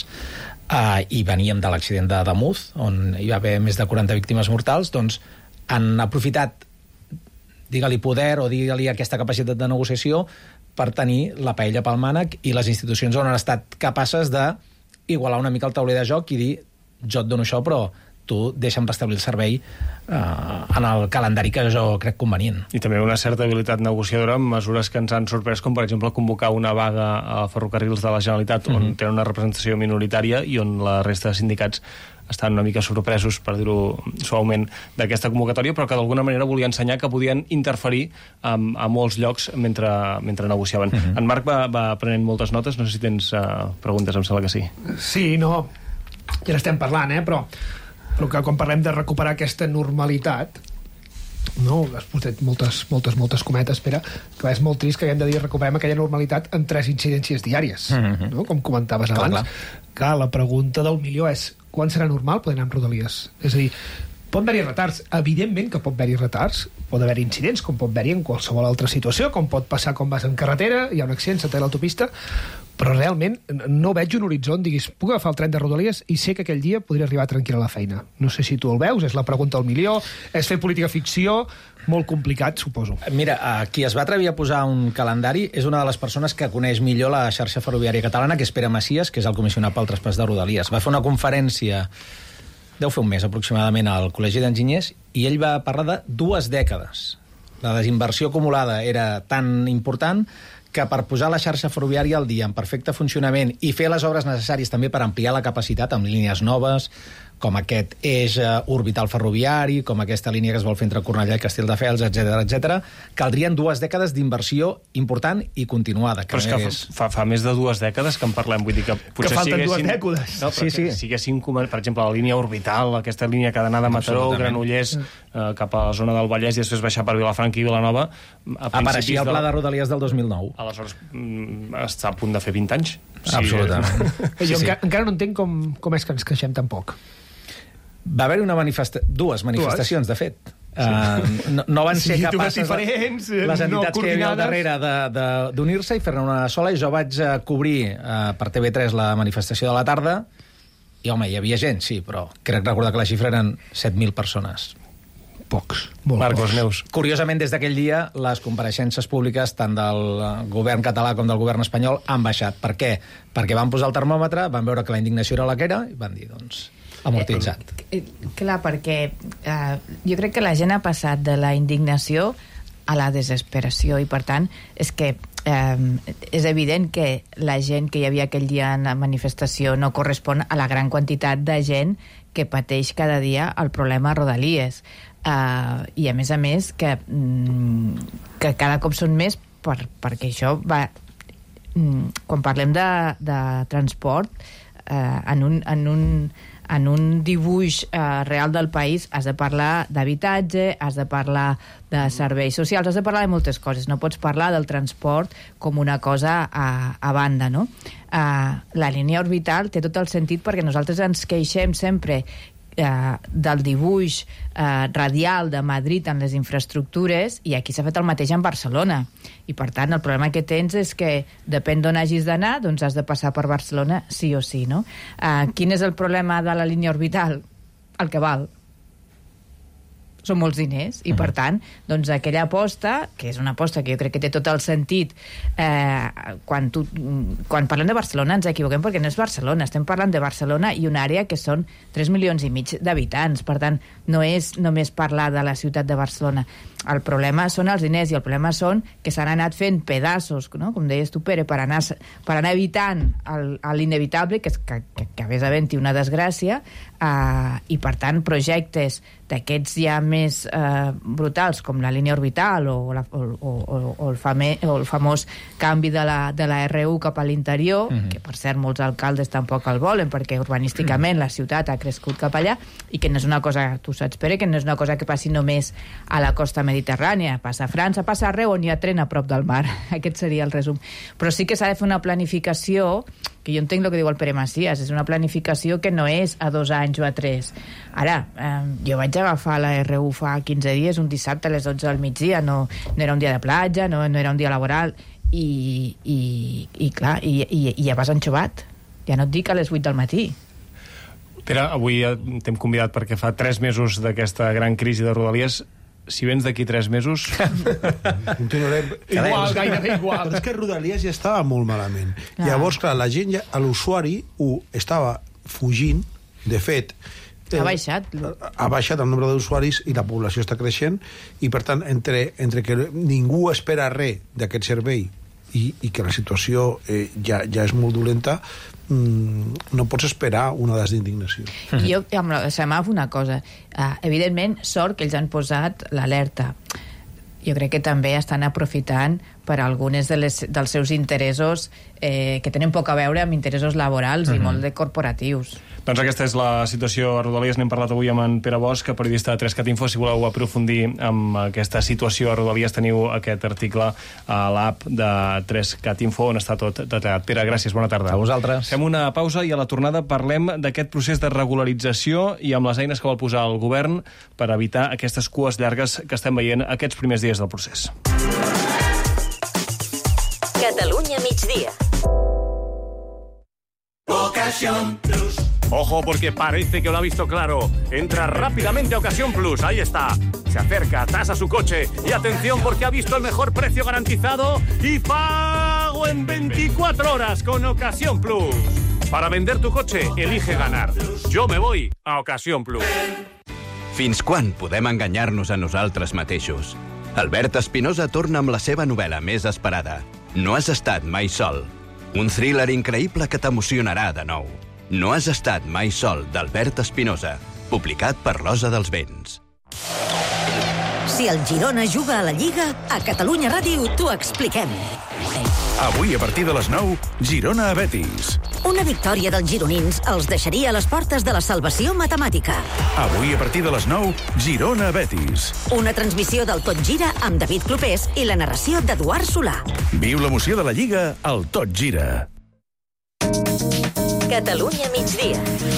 uh, i veníem de l'accident de Damuz, on hi va haver més de quaranta víctimes mortals. Doncs han aprofitat, digue-li poder o digue-li aquesta capacitat de negociació per tenir la paella pel mànec, i les institucions on han estat capaces de igualar una mica el tauler de joc i dir, jo et dono això, però tu deixa'm restablir el servei eh, en el calendari que jo crec convenient. I també una certa habilitat negociadora amb mesures que ens han sorprès, com per exemple convocar una vaga a Ferrocarrils de la Generalitat, on mm-hmm. tenen una representació minoritària i on la resta de sindicats estan una mica sorpresos, per dir-ho suaument, d'aquesta convocatòria, però que d'alguna manera volia ensenyar que podien interferir um, a molts llocs mentre, mentre negociaven. Mm-hmm. En Marc va, va prenent moltes notes, no sé si tens uh, preguntes, em sembla que sí. Sí, no, ja n'estem parlant, eh, però, però que quan parlem de recuperar aquesta normalitat, no, has posat moltes, moltes, moltes cometes, Pere, que és molt trist que haguem de dir recuperem aquella normalitat en tres incidències diàries, mm-hmm. no? Com comentaves abans. Clar, clar. Clar, la pregunta del milió és quan serà normal poder anar amb Rodalies? És a dir, pot haver-hi retards, evidentment que pot haver-hi retards, pot haver-hi incidents, com pot haver-hi en qualsevol altra situació, com pot passar quan vas en carretera, hi ha un accident, se té l'autopista, però realment no veig un horitzó on diguis, puc agafar el tren de Rodalies i sé que aquell dia podria arribar tranquil a la feina. No sé si tu el veus, és la pregunta del milió, és fer política ficció, molt complicat, suposo. Mira, qui es va atrevir a posar un calendari és una de les persones que coneix millor la xarxa ferroviària catalana, que és Pere Macias, que és el comissionat pel traspàs de Rodalies. Va fer una conferència, deu fer un mes aproximadament, al Col·legi d'Enginyers, i ell va parlar de dues dècades. La desinversió acumulada era tan important que per posar la xarxa ferroviària al dia en perfecte funcionament i fer les obres necessàries també per ampliar la capacitat amb línies noves, com aquest eix orbital ferroviari, com aquesta línia que es vol fer entre Cornellà i Castelldefels, etcètera, etcètera, caldrien dues dècades d'inversió important i continuada. Però és que és... Fa, fa més de dues dècades que en parlem, vull dir que potser que falten siguessin... dues dècades. No, sí, sí. Si siguessin, per exemple, la línia orbital, aquesta línia que ha d'anar de Mataró, Granollers, eh, cap a la zona del Vallès i després baixar per Vilafranca i Vilanova... Apareixia el pla de Rodalies del dos mil nou. Aleshores, està a punt de fer vint anys. Sí, absolutament. Sí, jo sí. Encara, encara no entenc com, com és que ens queixem tan poc. Va haver-hi una manifesta... dues manifestacions, de fet. Sí. Uh, no, no van ser sí, capaces diferents, les entitats no que hi havia al darrere d'unir-se i fer-ne una sola, i jo vaig uh, cobrir uh, per T V tres la manifestació de la tarda i, home, hi havia gent, sí, però crec recordar que la xifra eren set mil persones. Pocs. Marcos Neus. Curiosament, des d'aquell dia, les compareixences públiques, tant del govern català com del govern espanyol, han baixat. Per què? Perquè van posar el termòmetre, van veure que la indignació era la que era, i van dir, doncs, amortitzat. Eh, eh, clar, perquè eh, jo crec que la gent ha passat de la indignació a la desesperació, i per tant, és que eh, és evident que la gent que hi havia aquell dia en la manifestació no correspon a la gran quantitat de gent que pateix cada dia el problema Rodalies. Uh, i a més a més que, mm, que cada cop són més per, perquè això va mm, quan parlem de, de transport uh, en, un, en, un, en un dibuix uh, real del país has de parlar d'habitatge, has de parlar de serveis socials, has de parlar de moltes coses, no pots parlar del transport com una cosa a, a banda, no? Uh, la línia orbital té tot el sentit perquè nosaltres ens queixem sempre Eh, del dibuix eh, radial de Madrid en les infraestructures, i aquí s'ha fet el mateix en Barcelona, i per tant el problema que tens és que depèn d'on hagis d'anar, doncs has de passar per Barcelona sí o sí, no? Eh, quin és el problema de la línia orbital? El que val. Són molts diners, i per tant, doncs aquella aposta, que és una aposta que jo crec que té tot el sentit, eh, quan, tu, quan parlem de Barcelona ens equivoquem perquè no és Barcelona, estem parlant de Barcelona i una àrea que són tres milions i mig d'habitants, per tant, no és només parlar de la ciutat de Barcelona. El problema són els diners, i el problema són que s'han anat fent pedaços, no? Com deies tu, Pere, per anar, per anar evitant l'inevitable, que, és que, que, que acabés havent-hi una desgràcia, eh, i per tant projectes d'aquests ja més eh, brutals, com la línia orbital o, la, o, o, o, el, fame, o el famós canvi de la, de la R U cap a l'interior, mm-hmm. que per cert molts alcaldes tampoc el volen, perquè urbanísticament mm. la ciutat ha crescut cap allà, i que no és una cosa, tu saps, Pere, que no és una cosa que passi només a la costa mediterrània, passa a França, passa arreu on hi ha tren a prop del mar. Aquest seria el resum. Però sí que s'ha de fer una planificació, que jo entenc el que diu el Pere Macias, és una planificació que no és a dos anys o a tres. Ara, eh, jo vaig agafar la R U fa quinze dies, un dissabte a les dotze del migdia, no, no era un dia de platja, no, no era un dia laboral, i, i, i clar, i, i, i ja vas enxovat. Ja no et dic a les vuit del matí. Pere, avui t'hem convidat perquè fa tres mesos d'aquesta gran crisi de Rodalies. Si vens d'aquí tres mesos... Continuarem igual, gairebé igual. És que Rodalies ja estava molt malament. Ah. Llavors, clar, la gent, ja, l'usuari ho estava fugint. De fet, ha baixat. Ha baixat el nombre d'usuaris i la població està creixent, i per tant, entre, entre que ningú espera res d'aquest servei i, i que la situació eh, ja, ja és molt dolenta, mm, no pots esperar una desindignació. I jo, amb la Samaf, una cosa. Uh, evidentment, sort que ells han posat l'alerta. Jo crec que també estan aprofitant per algunes de les, dels seus interessos eh, que tenen poc a veure amb interessos laborals uh-huh. i molt de corporatius. Doncs aquesta és la situació a Rodalies. N'hem parlat avui amb en Pere Bosch, periodista de tres cat info. Si voleu aprofundir amb aquesta situació a Rodalies, teniu aquest article a l'app de tres cat info, on està tot detallat. Pere, gràcies, bona tarda. A vosaltres. Fem una pausa i a la tornada parlem d'aquest procés de regularització i amb les eines que vol posar el govern per evitar aquestes cues llargues que estem veient aquests primers dies del procés. Catalunya migdia. Ocasión Plus. Ojo, porque parece que lo ha visto claro. Entra rápidamente a Ocasión Plus. Ahí está. Se acerca, tasa su coche. Y atención, porque ha visto el mejor precio garantizado y pago en veinticuatro horas con Ocasión Plus. Para vender tu coche, elige ganar. Jo me voy a Ocasión Plus. Fins quan podem enganyar-nos a nosaltres mateixos? Albert Espinosa torna amb la seva novel·la més esperada. No has estat mai sol. Un thriller increïble que t'emocionarà de nou. No has estat mai sol, d'Albert Espinosa. Publicat per Rosa dels Vents. Si el Girona juga a la Lliga, a Catalunya Ràdio t'ho expliquem. Avui, a partir de les nou, Girona a Betis. Una victòria dels gironins els deixaria a les portes de la salvació matemàtica. Avui, a partir de les nou, Girona a Betis. Una transmissió del Tot Gira amb David Clopés i la narració d'Eduard Solà. Viu l'emoció de la Lliga al Tot Gira. Catalunya migdia.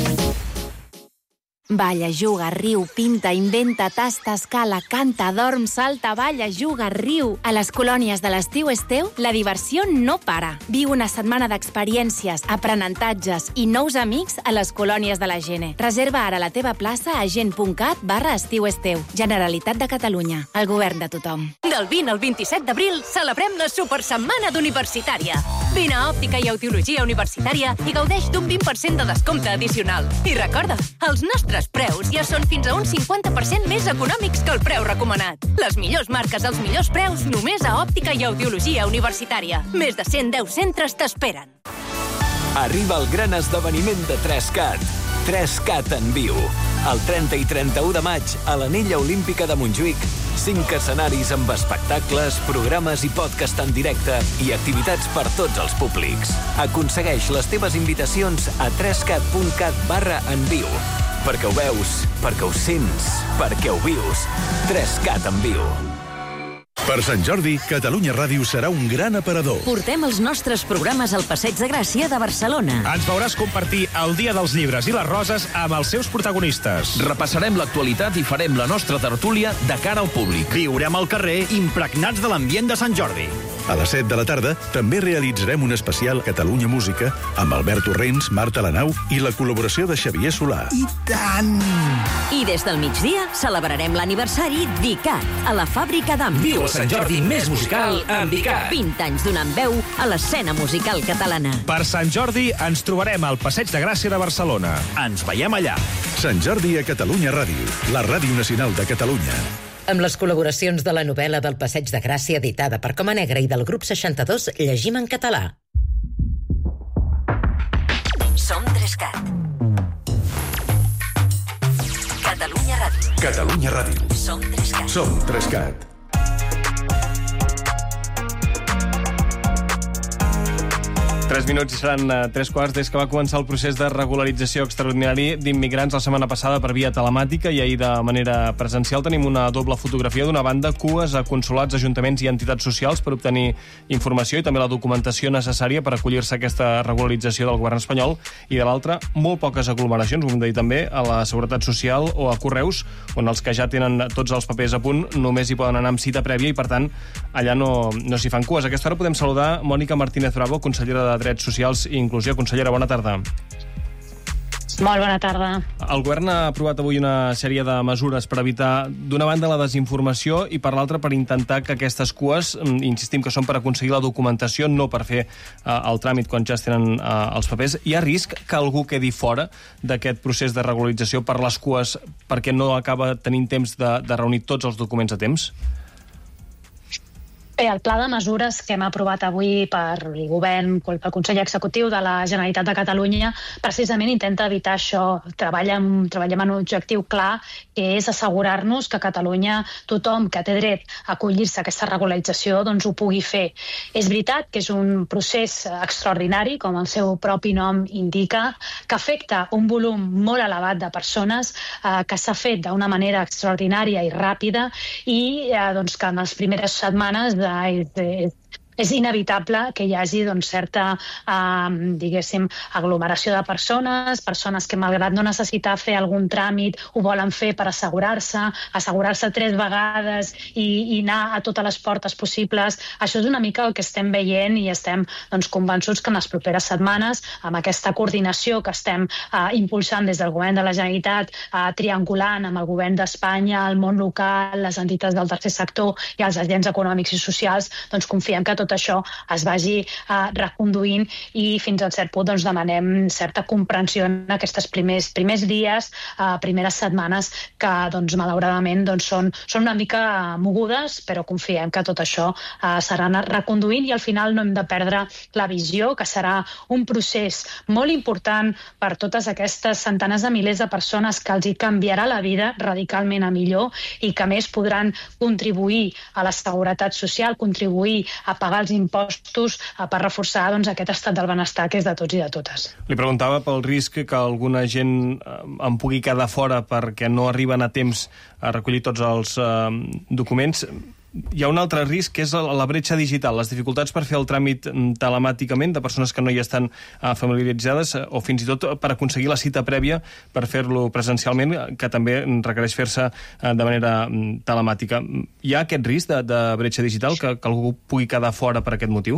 Balla, juga, riu, pinta, inventa, tasta, escala, canta, dorm, salta, balla, juga, riu. A les colònies de l'estiu Esteu, la diversió no para. Viu una setmana d'experiències, aprenentatges i nous amics a les colònies de la Gene. Reserva ara la teva plaça a gent.cat barra estiu Esteu. Generalitat de Catalunya. El govern de tothom. Del vint al vint-i-set d'abril celebrem la Supersetmana d'Universitària. Vine a Òptica i Audiologia Universitària i gaudeix d'un vint per cent de descompte addicional. I recorda, els nostres Els preus ja són fins a un cinquanta per cent més econòmics que el preu recomanat. Les millors marques als millors preus només a Òptica i Audiologia Universitària. Més de cent deu centres t'esperen. Arriba el gran esdeveniment de tres cat. tres cat en viu. El trenta i trenta-u de maig, a l'Anella Olímpica de Montjuïc, cinc escenaris amb espectacles, programes i podcast en directe i activitats per tots els públics. Aconsegueix les teves invitacions a trescat.cat barra en viu. Perquè ho veus, perquè ho sents, perquè ho vius. tres cat en viu. Per Sant Jordi, Catalunya Ràdio serà un gran aparador. Portem els nostres programes al Passeig de Gràcia de Barcelona. Ens veuràs compartir el Dia dels Llibres i les Roses amb els seus protagonistes. Repassarem l'actualitat i farem la nostra tertúlia de cara al públic. Viurem al carrer impregnats de l'ambient de Sant Jordi. A les set de la tarda també realitzarem un especial Catalunya Música amb Albert Torrents, Marta Lanau i la col·laboració de Xavier Solà. I tant! I des del migdia celebrarem l'aniversari d'ICAT, a la fàbrica d'Am. Viu el Sant Jordi més musical amb ICAT. vint anys donant veu a l'escena musical catalana. Per Sant Jordi ens trobarem al Passeig de Gràcia de Barcelona. Ens veiem allà. Sant Jordi a Catalunya Ràdio, la ràdio nacional de Catalunya. Amb les col·laboracions de la novel·la del Passeig de Gràcia editada per Coma Negra i del grup seixanta-dos Llegim en català. Som tres cat. Catalunya Ràdio. Catalunya Ràdio. Som tres cat. Som tres cat. Tres minuts i seran uh, tres quarts des que va començar el procés de regularització extraordinari d'immigrants la setmana passada per via telemàtica i ahir de manera presencial. Tenim una doble fotografia. D'una banda, cues a consolats, ajuntaments i entitats socials per obtenir informació i també la documentació necessària per acollir-se a aquesta regularització del govern espanyol, i de l'altra, molt poques aglomeracions, ho hem de dir també, a la Seguretat Social o a Correus, on els que ja tenen tots els papers a punt només hi poden anar amb cita prèvia i, per tant, allà no, no s'hi fan cues. A aquesta hora podem saludar Mònica Martínez Bravo, consellera de Drets Socials i Inclusió. Consellera, bona tarda. Molt bona tarda. El govern ha aprovat avui una sèrie de mesures per evitar, d'una banda, la desinformació i, per l'altra, per intentar que aquestes cues, insistim que són per aconseguir la documentació, no per fer uh, el tràmit quan ja es tenen uh, els papers. Hi ha risc que algú quedi fora d'aquest procés de regularització per les cues perquè no acaba tenint temps de, de reunir tots els documents a temps? Bé, el pla de mesures que hem aprovat avui per el govern, pel Consell Executiu de la Generalitat de Catalunya, precisament intenta evitar això. Treballem, treballem en un objectiu clar, que és assegurar-nos que a Catalunya tothom que té dret a acollir-se a aquesta regularització doncs ho pugui fer. És veritat que és un procés extraordinari, com el seu propi nom indica, que afecta un volum molt elevat de persones, eh, que s'ha fet d'una manera extraordinària i ràpida i eh, doncs que en les primeres setmanes és, és és inevitable que hi hagi doncs, certa, eh, diguéssim, aglomeració de persones, persones que malgrat no necessitar fer algun tràmit ho volen fer per assegurar-se, assegurar-se tres vegades i, i anar a totes les portes possibles. Això és una mica el que estem veient i estem doncs, convençuts que en les properes setmanes, amb aquesta coordinació que estem eh, impulsant des del govern de la Generalitat, eh, triangulant amb el govern d'Espanya, el món local, les entitats del tercer sector i els agents econòmics i socials, doncs confiem que tot tot això es vagi uh, reconduint i fins a cert punt doncs, demanem certa comprensió en aquests primers, primers dies, uh, primeres setmanes que doncs, malauradament doncs, són, són una mica mogudes, però confiem que tot això uh, serà reconduint i al final no hem de perdre la visió, que serà un procés molt important per totes aquestes centenars de milers de persones que els hi canviarà la vida radicalment a millor i que a més podran contribuir a la seguretat social, contribuir a pagar els impostos per reforçar doncs, aquest estat del benestar que és de tots i de totes. Li preguntava pel risc que alguna gent en pugui quedar fora perquè no arriben a temps a recollir tots els eh, documents. Hi ha un altre risc, que és la bretxa digital, les dificultats per fer el tràmit telemàticament de persones que no hi estan eh, familiaritzades o fins i tot per aconseguir la cita prèvia per fer-lo presencialment, que també requereix fer-se eh, de manera telemàtica. Hi ha aquest risc de, de bretxa digital, que, que algú pugui quedar fora per aquest motiu?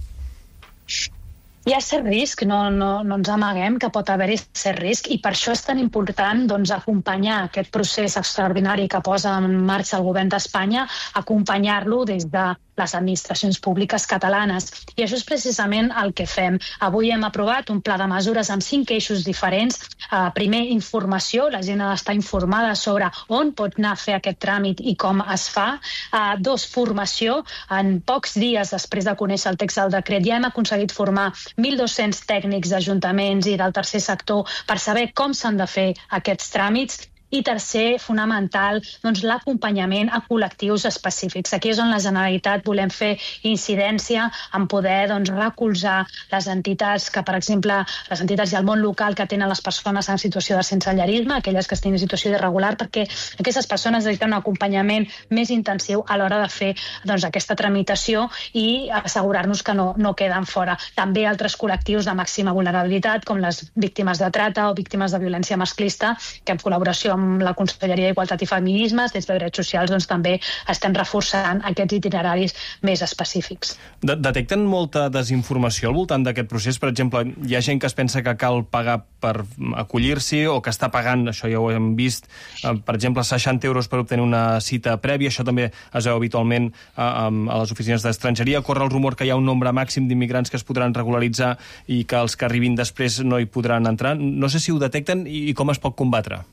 Hi ha cert risc, no, no, no ens amaguem que pot haver-hi cert risc i per això és tan important doncs, acompanyar aquest procés extraordinari que posa en marxa el govern d'Espanya, acompanyar-lo des de les administracions públiques catalanes. I això és precisament el que fem. Avui hem aprovat un pla de mesures amb cinc eixos diferents. Uh, primer, informació. La gent ha d'estar informada sobre on pot anar a fer aquest tràmit i com es fa. Uh, dos, formació. En pocs dies després de conèixer el text del decret ja hem aconseguit formar mil dos-cents tècnics d'ajuntaments i del tercer sector per saber com s'han de fer aquests tràmits. I tercer, fonamental, doncs, l'acompanyament a col·lectius específics. Aquí és on la Generalitat volem fer incidència en poder doncs, recolzar les entitats que, per exemple, les entitats i el món local que tenen les persones en situació de sensellarisme, aquelles que estan en situació irregular, perquè aquestes persones necessiten un acompanyament més intensiu a l'hora de fer doncs, aquesta tramitació i assegurar-nos que no, no queden fora. També altres col·lectius de màxima vulnerabilitat, com les víctimes de trata o víctimes de violència masclista, que en col·laboració amb amb la Conselleria d'Igualtat i Feminismes, des de Drets Socials, doncs també estem reforçant aquests itineraris més específics. De Detecten molta desinformació al voltant d'aquest procés? Per exemple, hi ha gent que es pensa que cal pagar per acollir-s'hi o que està pagant, això ja ho hem vist, eh, per exemple, seixanta euros per obtenir una cita prèvia. Això també es veu habitualment eh, a les oficines d'estrangeria. Corre el rumor que hi ha un nombre màxim d'immigrants que es podran regularitzar i que els que arribin després no hi podran entrar. No sé si ho detecten i com es pot combatre.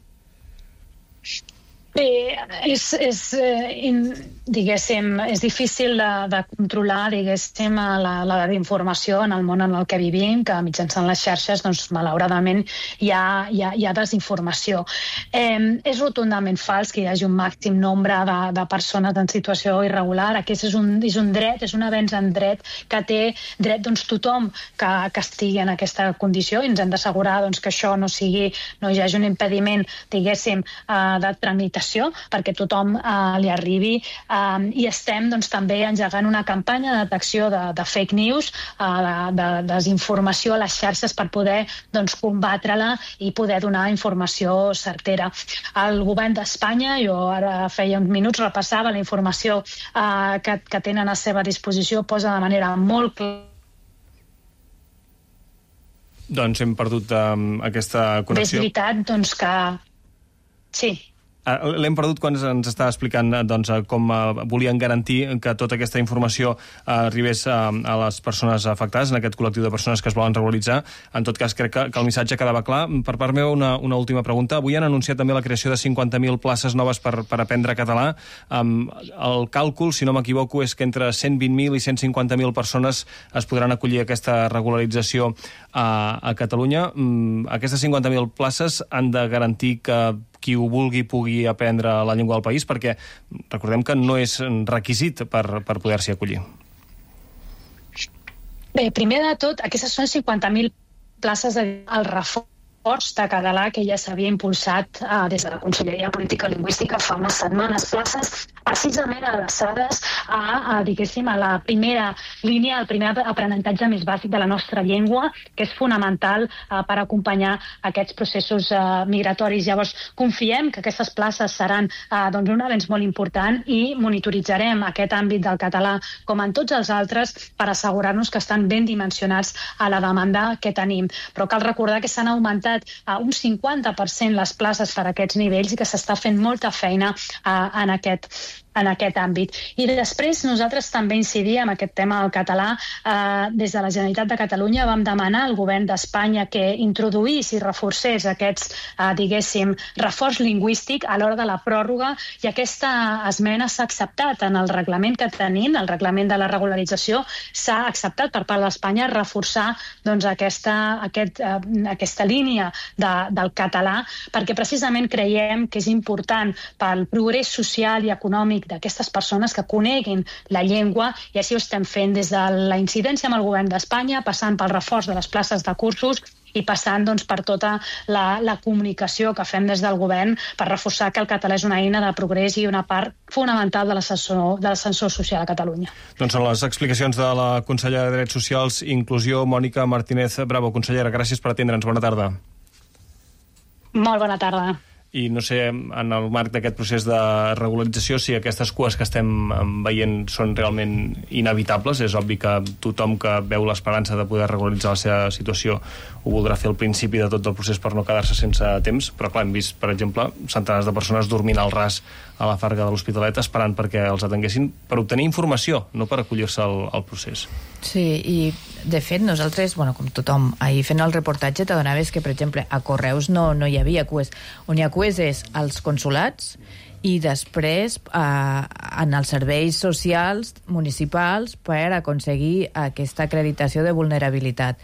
Bé, és, és, eh, diguéssim, és difícil de, de controlar, diguéssim, la, la informació en el món en el que vivim, que mitjançant les xarxes, doncs, malauradament, hi ha, hi ha, hi ha desinformació. Eh, és rotundament fals que hi hagi un màxim nombre de, de persones en situació irregular. Aquest és un, és un dret, és un avenç en dret que té dret doncs, tothom que, que estigui en aquesta condició i ens hem d'assegurar doncs, que això no sigui, no hi hagi un impediment, diguéssim, eh, de tramitació perquè tothom eh, li arribi eh, i estem doncs, també engegant una campanya de detecció de, de fake news, eh, de, de desinformació a les xarxes per poder doncs, combatre-la i poder donar informació certera. El govern d'Espanya, jo ara feia uns minuts repassava la informació eh, que, que tenen a seva disposició, posa de manera molt clara. Doncs hem perdut um, aquesta connexió. És veritat doncs, que... Sí. L'hem perdut quan ens estava explicant doncs, com volien garantir que tota aquesta informació arribés a, a les persones afectades, en aquest col·lectiu de persones que es volen regularitzar. En tot cas, crec que, que el missatge quedava clar. Per part meva, una, una última pregunta. Avui han anunciat també la creació de cinquanta mil places noves per, per aprendre català. Um, el càlcul, si no m'equivoco, és que entre cent vint mil i cent cinquanta mil persones es podran acollir a aquesta regularització a, a Catalunya. Um, aquestes cinquanta mil places han de garantir que qui ho vulgui pugui aprendre la llengua del país, perquè recordem que no és requisit per, per poder-s'hi acollir. Bé, primer de tot, aquestes són cinquanta mil places al reforç reforç de català que ja s'havia impulsat eh, des de la Conselleria de Política Lingüística fa unes setmanes, places precisament adreçades a, a, diguéssim, a la primera línia, al primer aprenentatge més bàsic de la nostra llengua, que és fonamental eh, per acompanyar aquests processos eh, migratoris. Llavors, confiem que aquestes places seran eh, doncs un avenç molt important i monitoritzarem aquest àmbit del català com en tots els altres per assegurar-nos que estan ben dimensionats a la demanda que tenim. Però cal recordar que s'han augmentat a un cinquanta per cent les places per a aquests nivells i que s'està fent molta feina eh, en aquest en aquest àmbit. I després nosaltres també incidíem en aquest tema del català. Eh, des de la Generalitat de Catalunya vam demanar al govern d'Espanya que introduís i reforcés aquests, eh, diguéssim, reforç lingüístic a l'hora de la pròrroga, i aquesta esmena s'ha acceptat en el reglament que tenim, el reglament de la regularització, s'ha acceptat per part d'Espanya reforçar doncs, aquesta, aquest, eh, aquesta línia de, del català, perquè precisament creiem que és important pel progrés social i econòmic d'aquestes persones que coneguin la llengua, i així ho estem fent des de la incidència amb el govern d'Espanya, passant pel reforç de les places de cursos i passant doncs, per tota la, la comunicació que fem des del govern per reforçar que el català és una eina de progrés i una part fonamental de l'ascensor de l'ascensor social a Catalunya. Doncs són les explicacions de la consellera de Drets Socials i Inclusió, Mònica Martínez Bravo. Consellera, gràcies per atendre'ns. Bona tarda. Molt bona tarda. I no sé, en el marc d'aquest procés de regularització, si aquestes cues que estem veient són realment inevitables. És obvi que tothom que veu l'esperança de poder regularitzar la seva situació ho voldrà fer al principi de tot el procés per no quedar-se sense temps, però clar, hem vist, per exemple, centenars de persones dormint al ras a la Farga de l'Hospitalet esperant perquè els atenguessin per obtenir informació, no per acollir-se al, al procés. Sí, i de fet nosaltres, bueno, com tothom, ahir fent el reportatge t'adonaves que, per exemple, a Correus no, no hi havia cues. On hi ha cues és als consulats i després eh, en els serveis socials municipals per aconseguir aquesta acreditació de vulnerabilitat.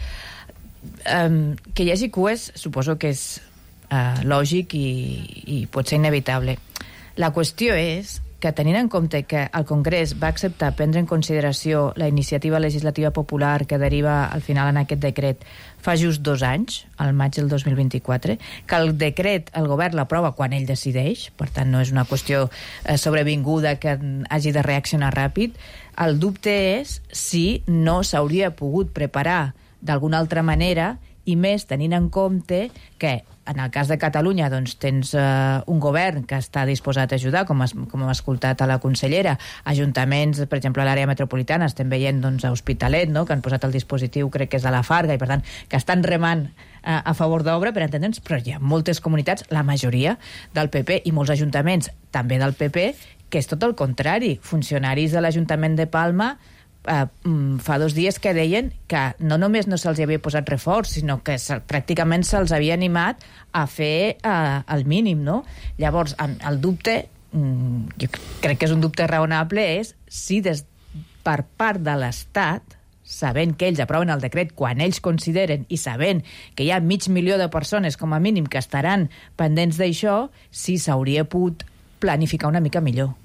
Um, que hi hagi cues suposo que és uh, lògic i, i pot ser inevitable. La qüestió és que, tenint en compte que el Congrés va acceptar prendre en consideració la iniciativa legislativa popular que deriva al final en aquest decret fa just dos anys, al maig del dos mil vint-i-quatre, que el decret el govern l'aprova quan ell decideix, per tant no és una qüestió eh, sobrevinguda que hagi de reaccionar ràpid. El dubte és si no s'hauria pogut preparar d'alguna altra manera, i més tenint en compte que en el cas de Catalunya doncs, tens uh, un govern que està disposat a ajudar, com, es, com hem escoltat a la consellera, ajuntaments, per exemple, a l'àrea metropolitana, estem veient doncs, a Hospitalet, no?, que han posat el dispositiu, crec que és a la Farga, i per tant, que estan remant uh, a favor d'obra, per entendre'ns, però hi ha moltes comunitats, la majoria del P P i molts ajuntaments també del P P, que és tot el contrari. Funcionaris de l'Ajuntament de Palma Uh, fa dos dies que deien que no només no se'ls havia posat reforç, sinó que se, pràcticament se'ls havia animat a fer uh, el mínim, no? Llavors, el dubte, um, jo crec que és un dubte raonable, és si des, per part de l'Estat, sabent que ells aproven el decret quan ells consideren i sabent que hi ha mig milió de persones com a mínim que estaran pendents d'això, si s'hauria pogut planificar una mica millor.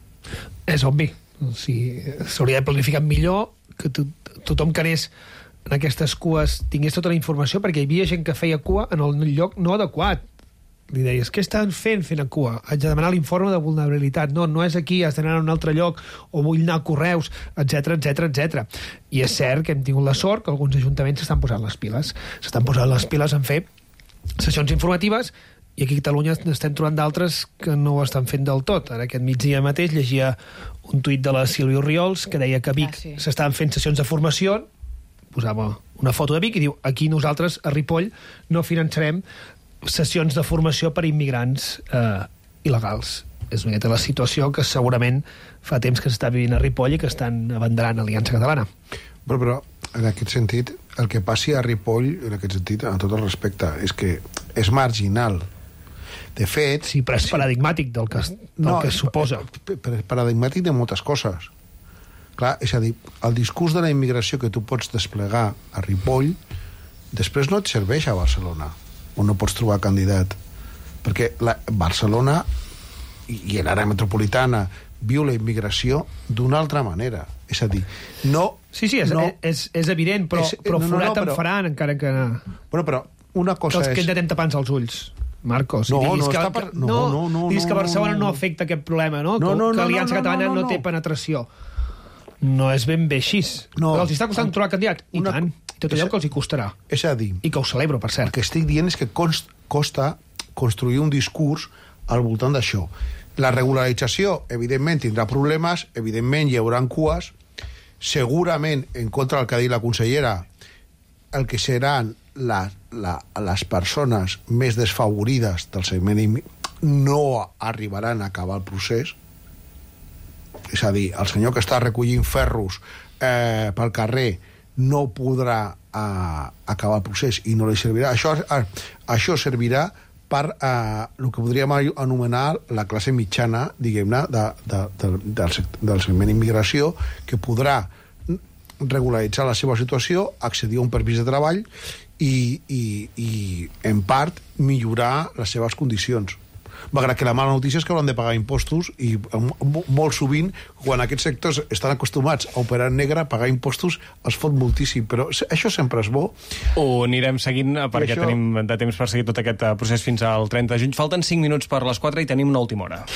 És obvi. Si s'hauria de planificar millor, que to tothom que anés en aquestes cues tingués tota la informació, perquè hi havia gent que feia cua en el lloc no adequat. Li deies, què estan fent fent a cua? Haig de demanar l'informe de vulnerabilitat. No, no és aquí, has d'anar a un altre lloc, o vull anar a Correus, etcètera, etcètera, etcètera. I és cert que hem tingut la sort que alguns ajuntaments s'estan posant les piles. S'estan posant les piles en fer sessions informatives, i aquí a Catalunya estem trobant d'altres que no ho estan fent del tot. Ara aquest migdia mateix llegia un tuit de la Sílvia Oriols que deia que a Vic ah, sí. s'estaven fent sessions de formació, posava una foto de Vic i diu, aquí nosaltres a Ripoll no finançarem sessions de formació per immigrants eh, il·legals. És una miqueta la situació que segurament fa temps que s'està vivint a Ripoll i que estan abanderant Aliança Catalana. Però, però en aquest sentit, el que passi a Ripoll, en aquest sentit, amb tot el respecte, és que és marginal. De fet... Sí, però és paradigmàtic del que, del no, que suposa. Paradigmàtic de moltes coses. Clar, és a dir, el discurs de la immigració que tu pots desplegar a Ripoll després no et serveix a Barcelona, on no pots trobar candidat. Perquè la, Barcelona i l'àrea metropolitana viu la immigració d'una altra manera. És a dir, no... Sí, sí, és, no, és, és evident, però, és, però no, forat no, no, però, en faran, encara que... Bueno, però una cosa que els és... que intentem tapar-nos els ulls. Marcos, no, diguis no, que, està per... no, no, no, no, diguis que no, Barcelona no, no, no. afecta aquest problema, no? No, no, que no, l'Aliança no, no, Catalana no, no, no té no. penetració. No és ben bé així. No. Però els està costant trobar candidat. I Una... tant. I tot allò que els hi costarà. És a dir... I que ho celebro, per cert. El que estic dient és que cost, costa construir un discurs al voltant d'això. La regularització, evidentment, tindrà problemes, evidentment hi haurà cues, segurament, en contra del que ha dit la consellera, el que seran la, la, les persones més desfavorides del segment no arribaran a acabar el procés. És a dir, el senyor que està recollint ferros eh, pel carrer no podrà eh, acabar el procés i no li servirà. Això, eh, això servirà per eh, el que podríem anomenar la classe mitjana, diguem-ne, de, de, de, del, del segment immigració, que podrà regularitzar la seva situació, accedir a un permís de treball i, i, i en part, millorar les seves condicions. Malgrat que la mala notícia és que hauran de pagar impostos i molt sovint, quan aquests sectors estan acostumats a operar en negre, pagar impostos els fot moltíssim, però això sempre és bo. Ho anirem seguint perquè això... tenim de temps per seguir tot aquest procés fins al trenta de juny. Falten cinc minuts per les quatre i tenim una última hora.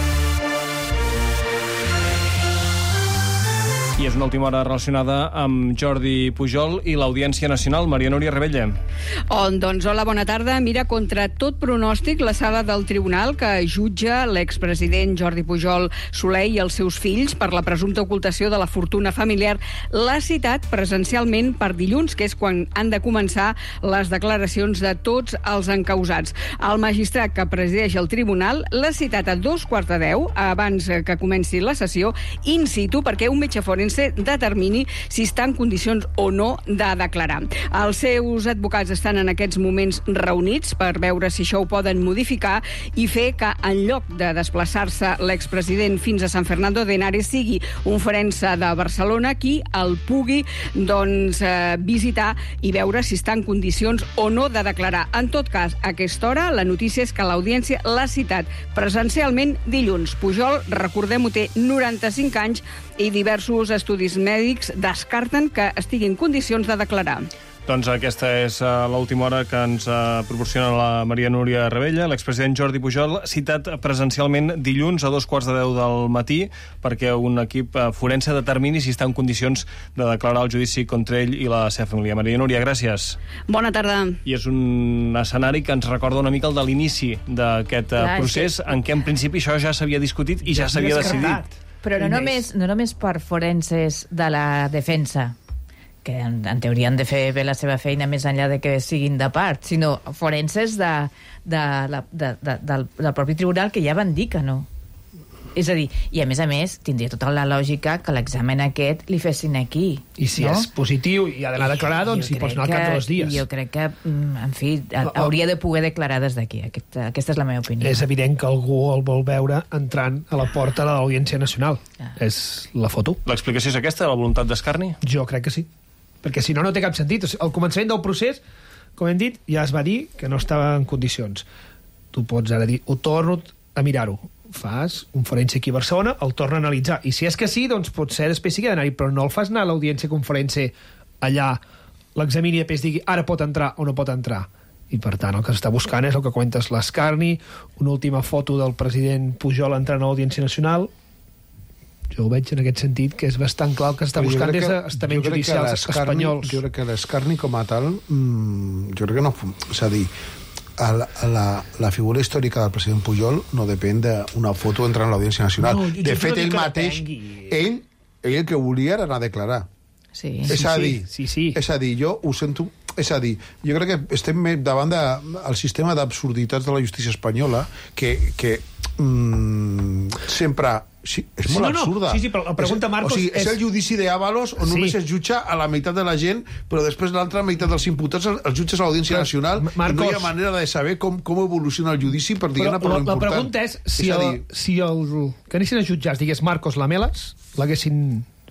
I és una última hora relacionada amb Jordi Pujol i l'Audiència Nacional. Maria Núria Rebella. Oh, doncs hola, bona tarda. Mira, contra tot pronòstic, la sala del tribunal que jutja l'expresident Jordi Pujol Soler i els seus fills per la presumpta ocultació de la fortuna familiar l'ha citat presencialment per dilluns, que és quan han de començar les declaracions de tots els encausats. El magistrat que presideix el tribunal l'ha citat a dos quarts de deu, abans que comenci la sessió, in situ, perquè un metge forense determini si està en condicions o no de declarar. Els seus advocats estan en aquests moments reunits per veure si això ho poden modificar i fer que en lloc de desplaçar-se l'expresident fins a San Fernando de Henares sigui un forense de Barcelona qui el pugui doncs, eh, visitar i veure si està en condicions o no de declarar. En tot cas, a aquesta hora, la notícia és que l'Audiència l'ha citat presencialment dilluns. Pujol, recordem-ho, té noranta-cinc anys i diversos estudis mèdics descarten que estigui en condicions de declarar. Doncs aquesta és uh, l'última hora que ens uh, proporciona la Maria Núria Rebella. L'expresident Jordi Pujol, citat presencialment dilluns a dos quarts de deu del matí perquè un equip uh, forense determini si està en condicions de declarar el judici contra ell i la seva família. Maria Núria, gràcies. Bona tarda. I és un escenari que ens recorda una mica el de l'inici d'aquest uh, procés, sí. En què en principi això ja s'havia discutit i ja, ja s'havia decidit. Però no només, no només per forenses de la defensa, que en, en teoria han de fer bé la seva feina més enllà de que siguin de part, sinó forenses de, de, de, de, de, del, del propi tribunal que ja van dir que no. És a dir, i a més a més, tindria tota la lògica que l'examen aquest li fessin aquí. I si no? és positiu i ha d'anar a declarar, doncs hi pots anar al cap de dos dies. Jo crec que, en fi, hauria de poder declarar des d'aquí. Aquesta, aquesta és la meva opinió. És evident que algú el vol veure entrant a la porta de l'Audiència Nacional. Ah. És la foto. L'explicació és aquesta, la voluntat d'escarni? Jo crec que sí. Perquè si no, no té cap sentit. Al començament del procés, com hem dit, ja es va dir que no estava en condicions. Tu pots ara dir, ho torno a mirar-ho. Fas un forense aquí a Barcelona, el torna a analitzar. I si és que sí, doncs potser després sí que ha d'anar-hi, però no el fas anar a l'audiència que un forense allà l'examini i després digui ara pot entrar o no pot entrar. I per tant el que s'està buscant és el que comentes, l'escarni, una última foto del president Pujol entrant a l'Audiència Nacional. Jo ho veig en aquest sentit, que és bastant clar el que s'està buscant des d'estaments judicials espanyols. Jo crec que l'escarni com a tal, mmm, jo crec que no... És a dir, La, la, la figura històrica del president Pujol no depèn d'una foto entrant a l'Audiència Nacional. No, de fet, ell mateix, ell, ell el que volia era anar a declarar. Sí. És sí, a dir, sí, sí. és a dir, jo ho sento... És a dir, jo crec que estem davant del sistema d'absurditats de la justícia espanyola que, que mm, sempre... Sí, és molt sí, no, no. absurda. Sí, sí, però la pregunta, Marcos... O sigui, és, és el judici d'Ábalos on sí. només es jutja a la meitat de la gent, però després l'altra meitat dels imputats els jutges a l'Audiència Nacional, Marcos, i no hi ha manera de saber com, com evoluciona el judici per dir-ne per l'important. La pregunta és si, és el, dir... si el que anessin a jutjar es digués Marcos Lamelas, l'haguessin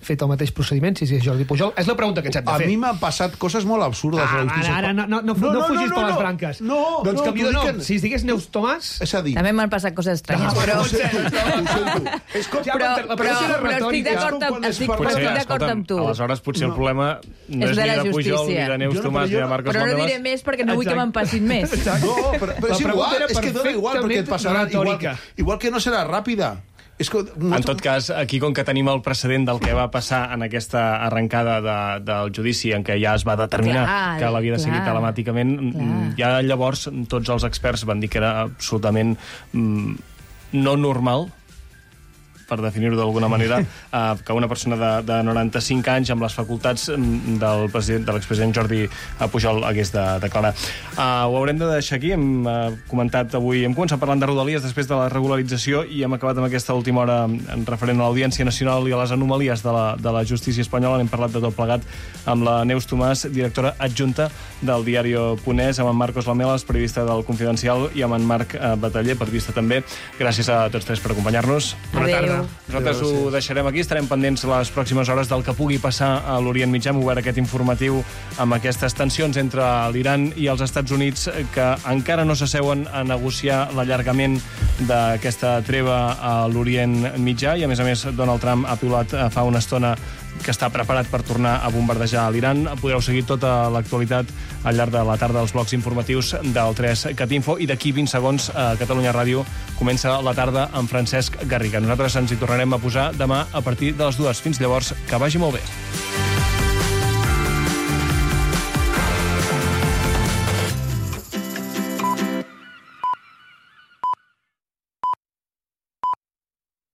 fet el mateix procediment si és Jordi Pujol? És la pregunta que ens hem de fer. A mi m'han passat coses molt absurdes. Ah, ara, ara, no, no, no, no, no fugis per les branques. No, doncs no, canvio de nom. Que... Si es digués Neus Tomàs... És a dir... També m'han passat coses estranyes, no, però... Ho sento. És com... Però, però, però estic d'acord amb, estic, potser, estic d'acord amb tu. Aleshores, potser el problema no és, és de ni la de Pujol, ni de Neus Tomàs, ni de Marcos Però no Valdemas. diré més perquè no vull que me'n passin més. No, però, però és igual, és que dona igual, perquè et passarà igual, igual que no serà ràpida. És que... En tot cas, aquí, com que tenim el precedent del que va passar en aquesta arrencada de, del judici, en què ja es va determinar clar, que l'havia de seguir clar, telemàticament, clar. Ja llavors tots els experts van dir que era absolutament mm, no normal, per definir-ho d'alguna manera, eh, que una persona de, de noranta-cinc anys amb les facultats del president, de l'expresident Jordi Pujol hagués de declarar. Uh, ho haurem de deixar aquí. Hem uh, comentat avui, hem començat parlant de Rodalies després de la regularització i hem acabat amb aquesta última hora en referent a l'Audiència Nacional i a les anomalies de la, de la justícia espanyola. Hem parlat de tot plegat amb la Neus Tomàs, directora adjunta del diari Punès, amb en Marcos Lamelas, periodista del Confidencial, i amb en Marc uh, Bataller, periodista també. Gràcies a tots tres per acompanyar-nos. Bona tarda. Nosaltres ho deixarem aquí, estarem pendents les pròximes hores del que pugui passar a l'Orient Mitjà. Hem obert aquest informatiu amb aquestes tensions entre l'Iran i els Estats Units que encara no s'asseuen a negociar l'allargament d'aquesta treva a l'Orient Mitjà i, a més a més, Donald Trump ha piulat fa una estona que està preparat per tornar a bombardejar l'Iran. Podreu seguir tota l'actualitat al llarg de la tarda dels blocs informatius del tres cat info i d'aquí vint segons a Catalunya Ràdio comença la tarda amb Francesc Garriga. Nosaltres ens hi tornarem a posar demà a partir de les dues. Fins llavors, que vagi molt bé.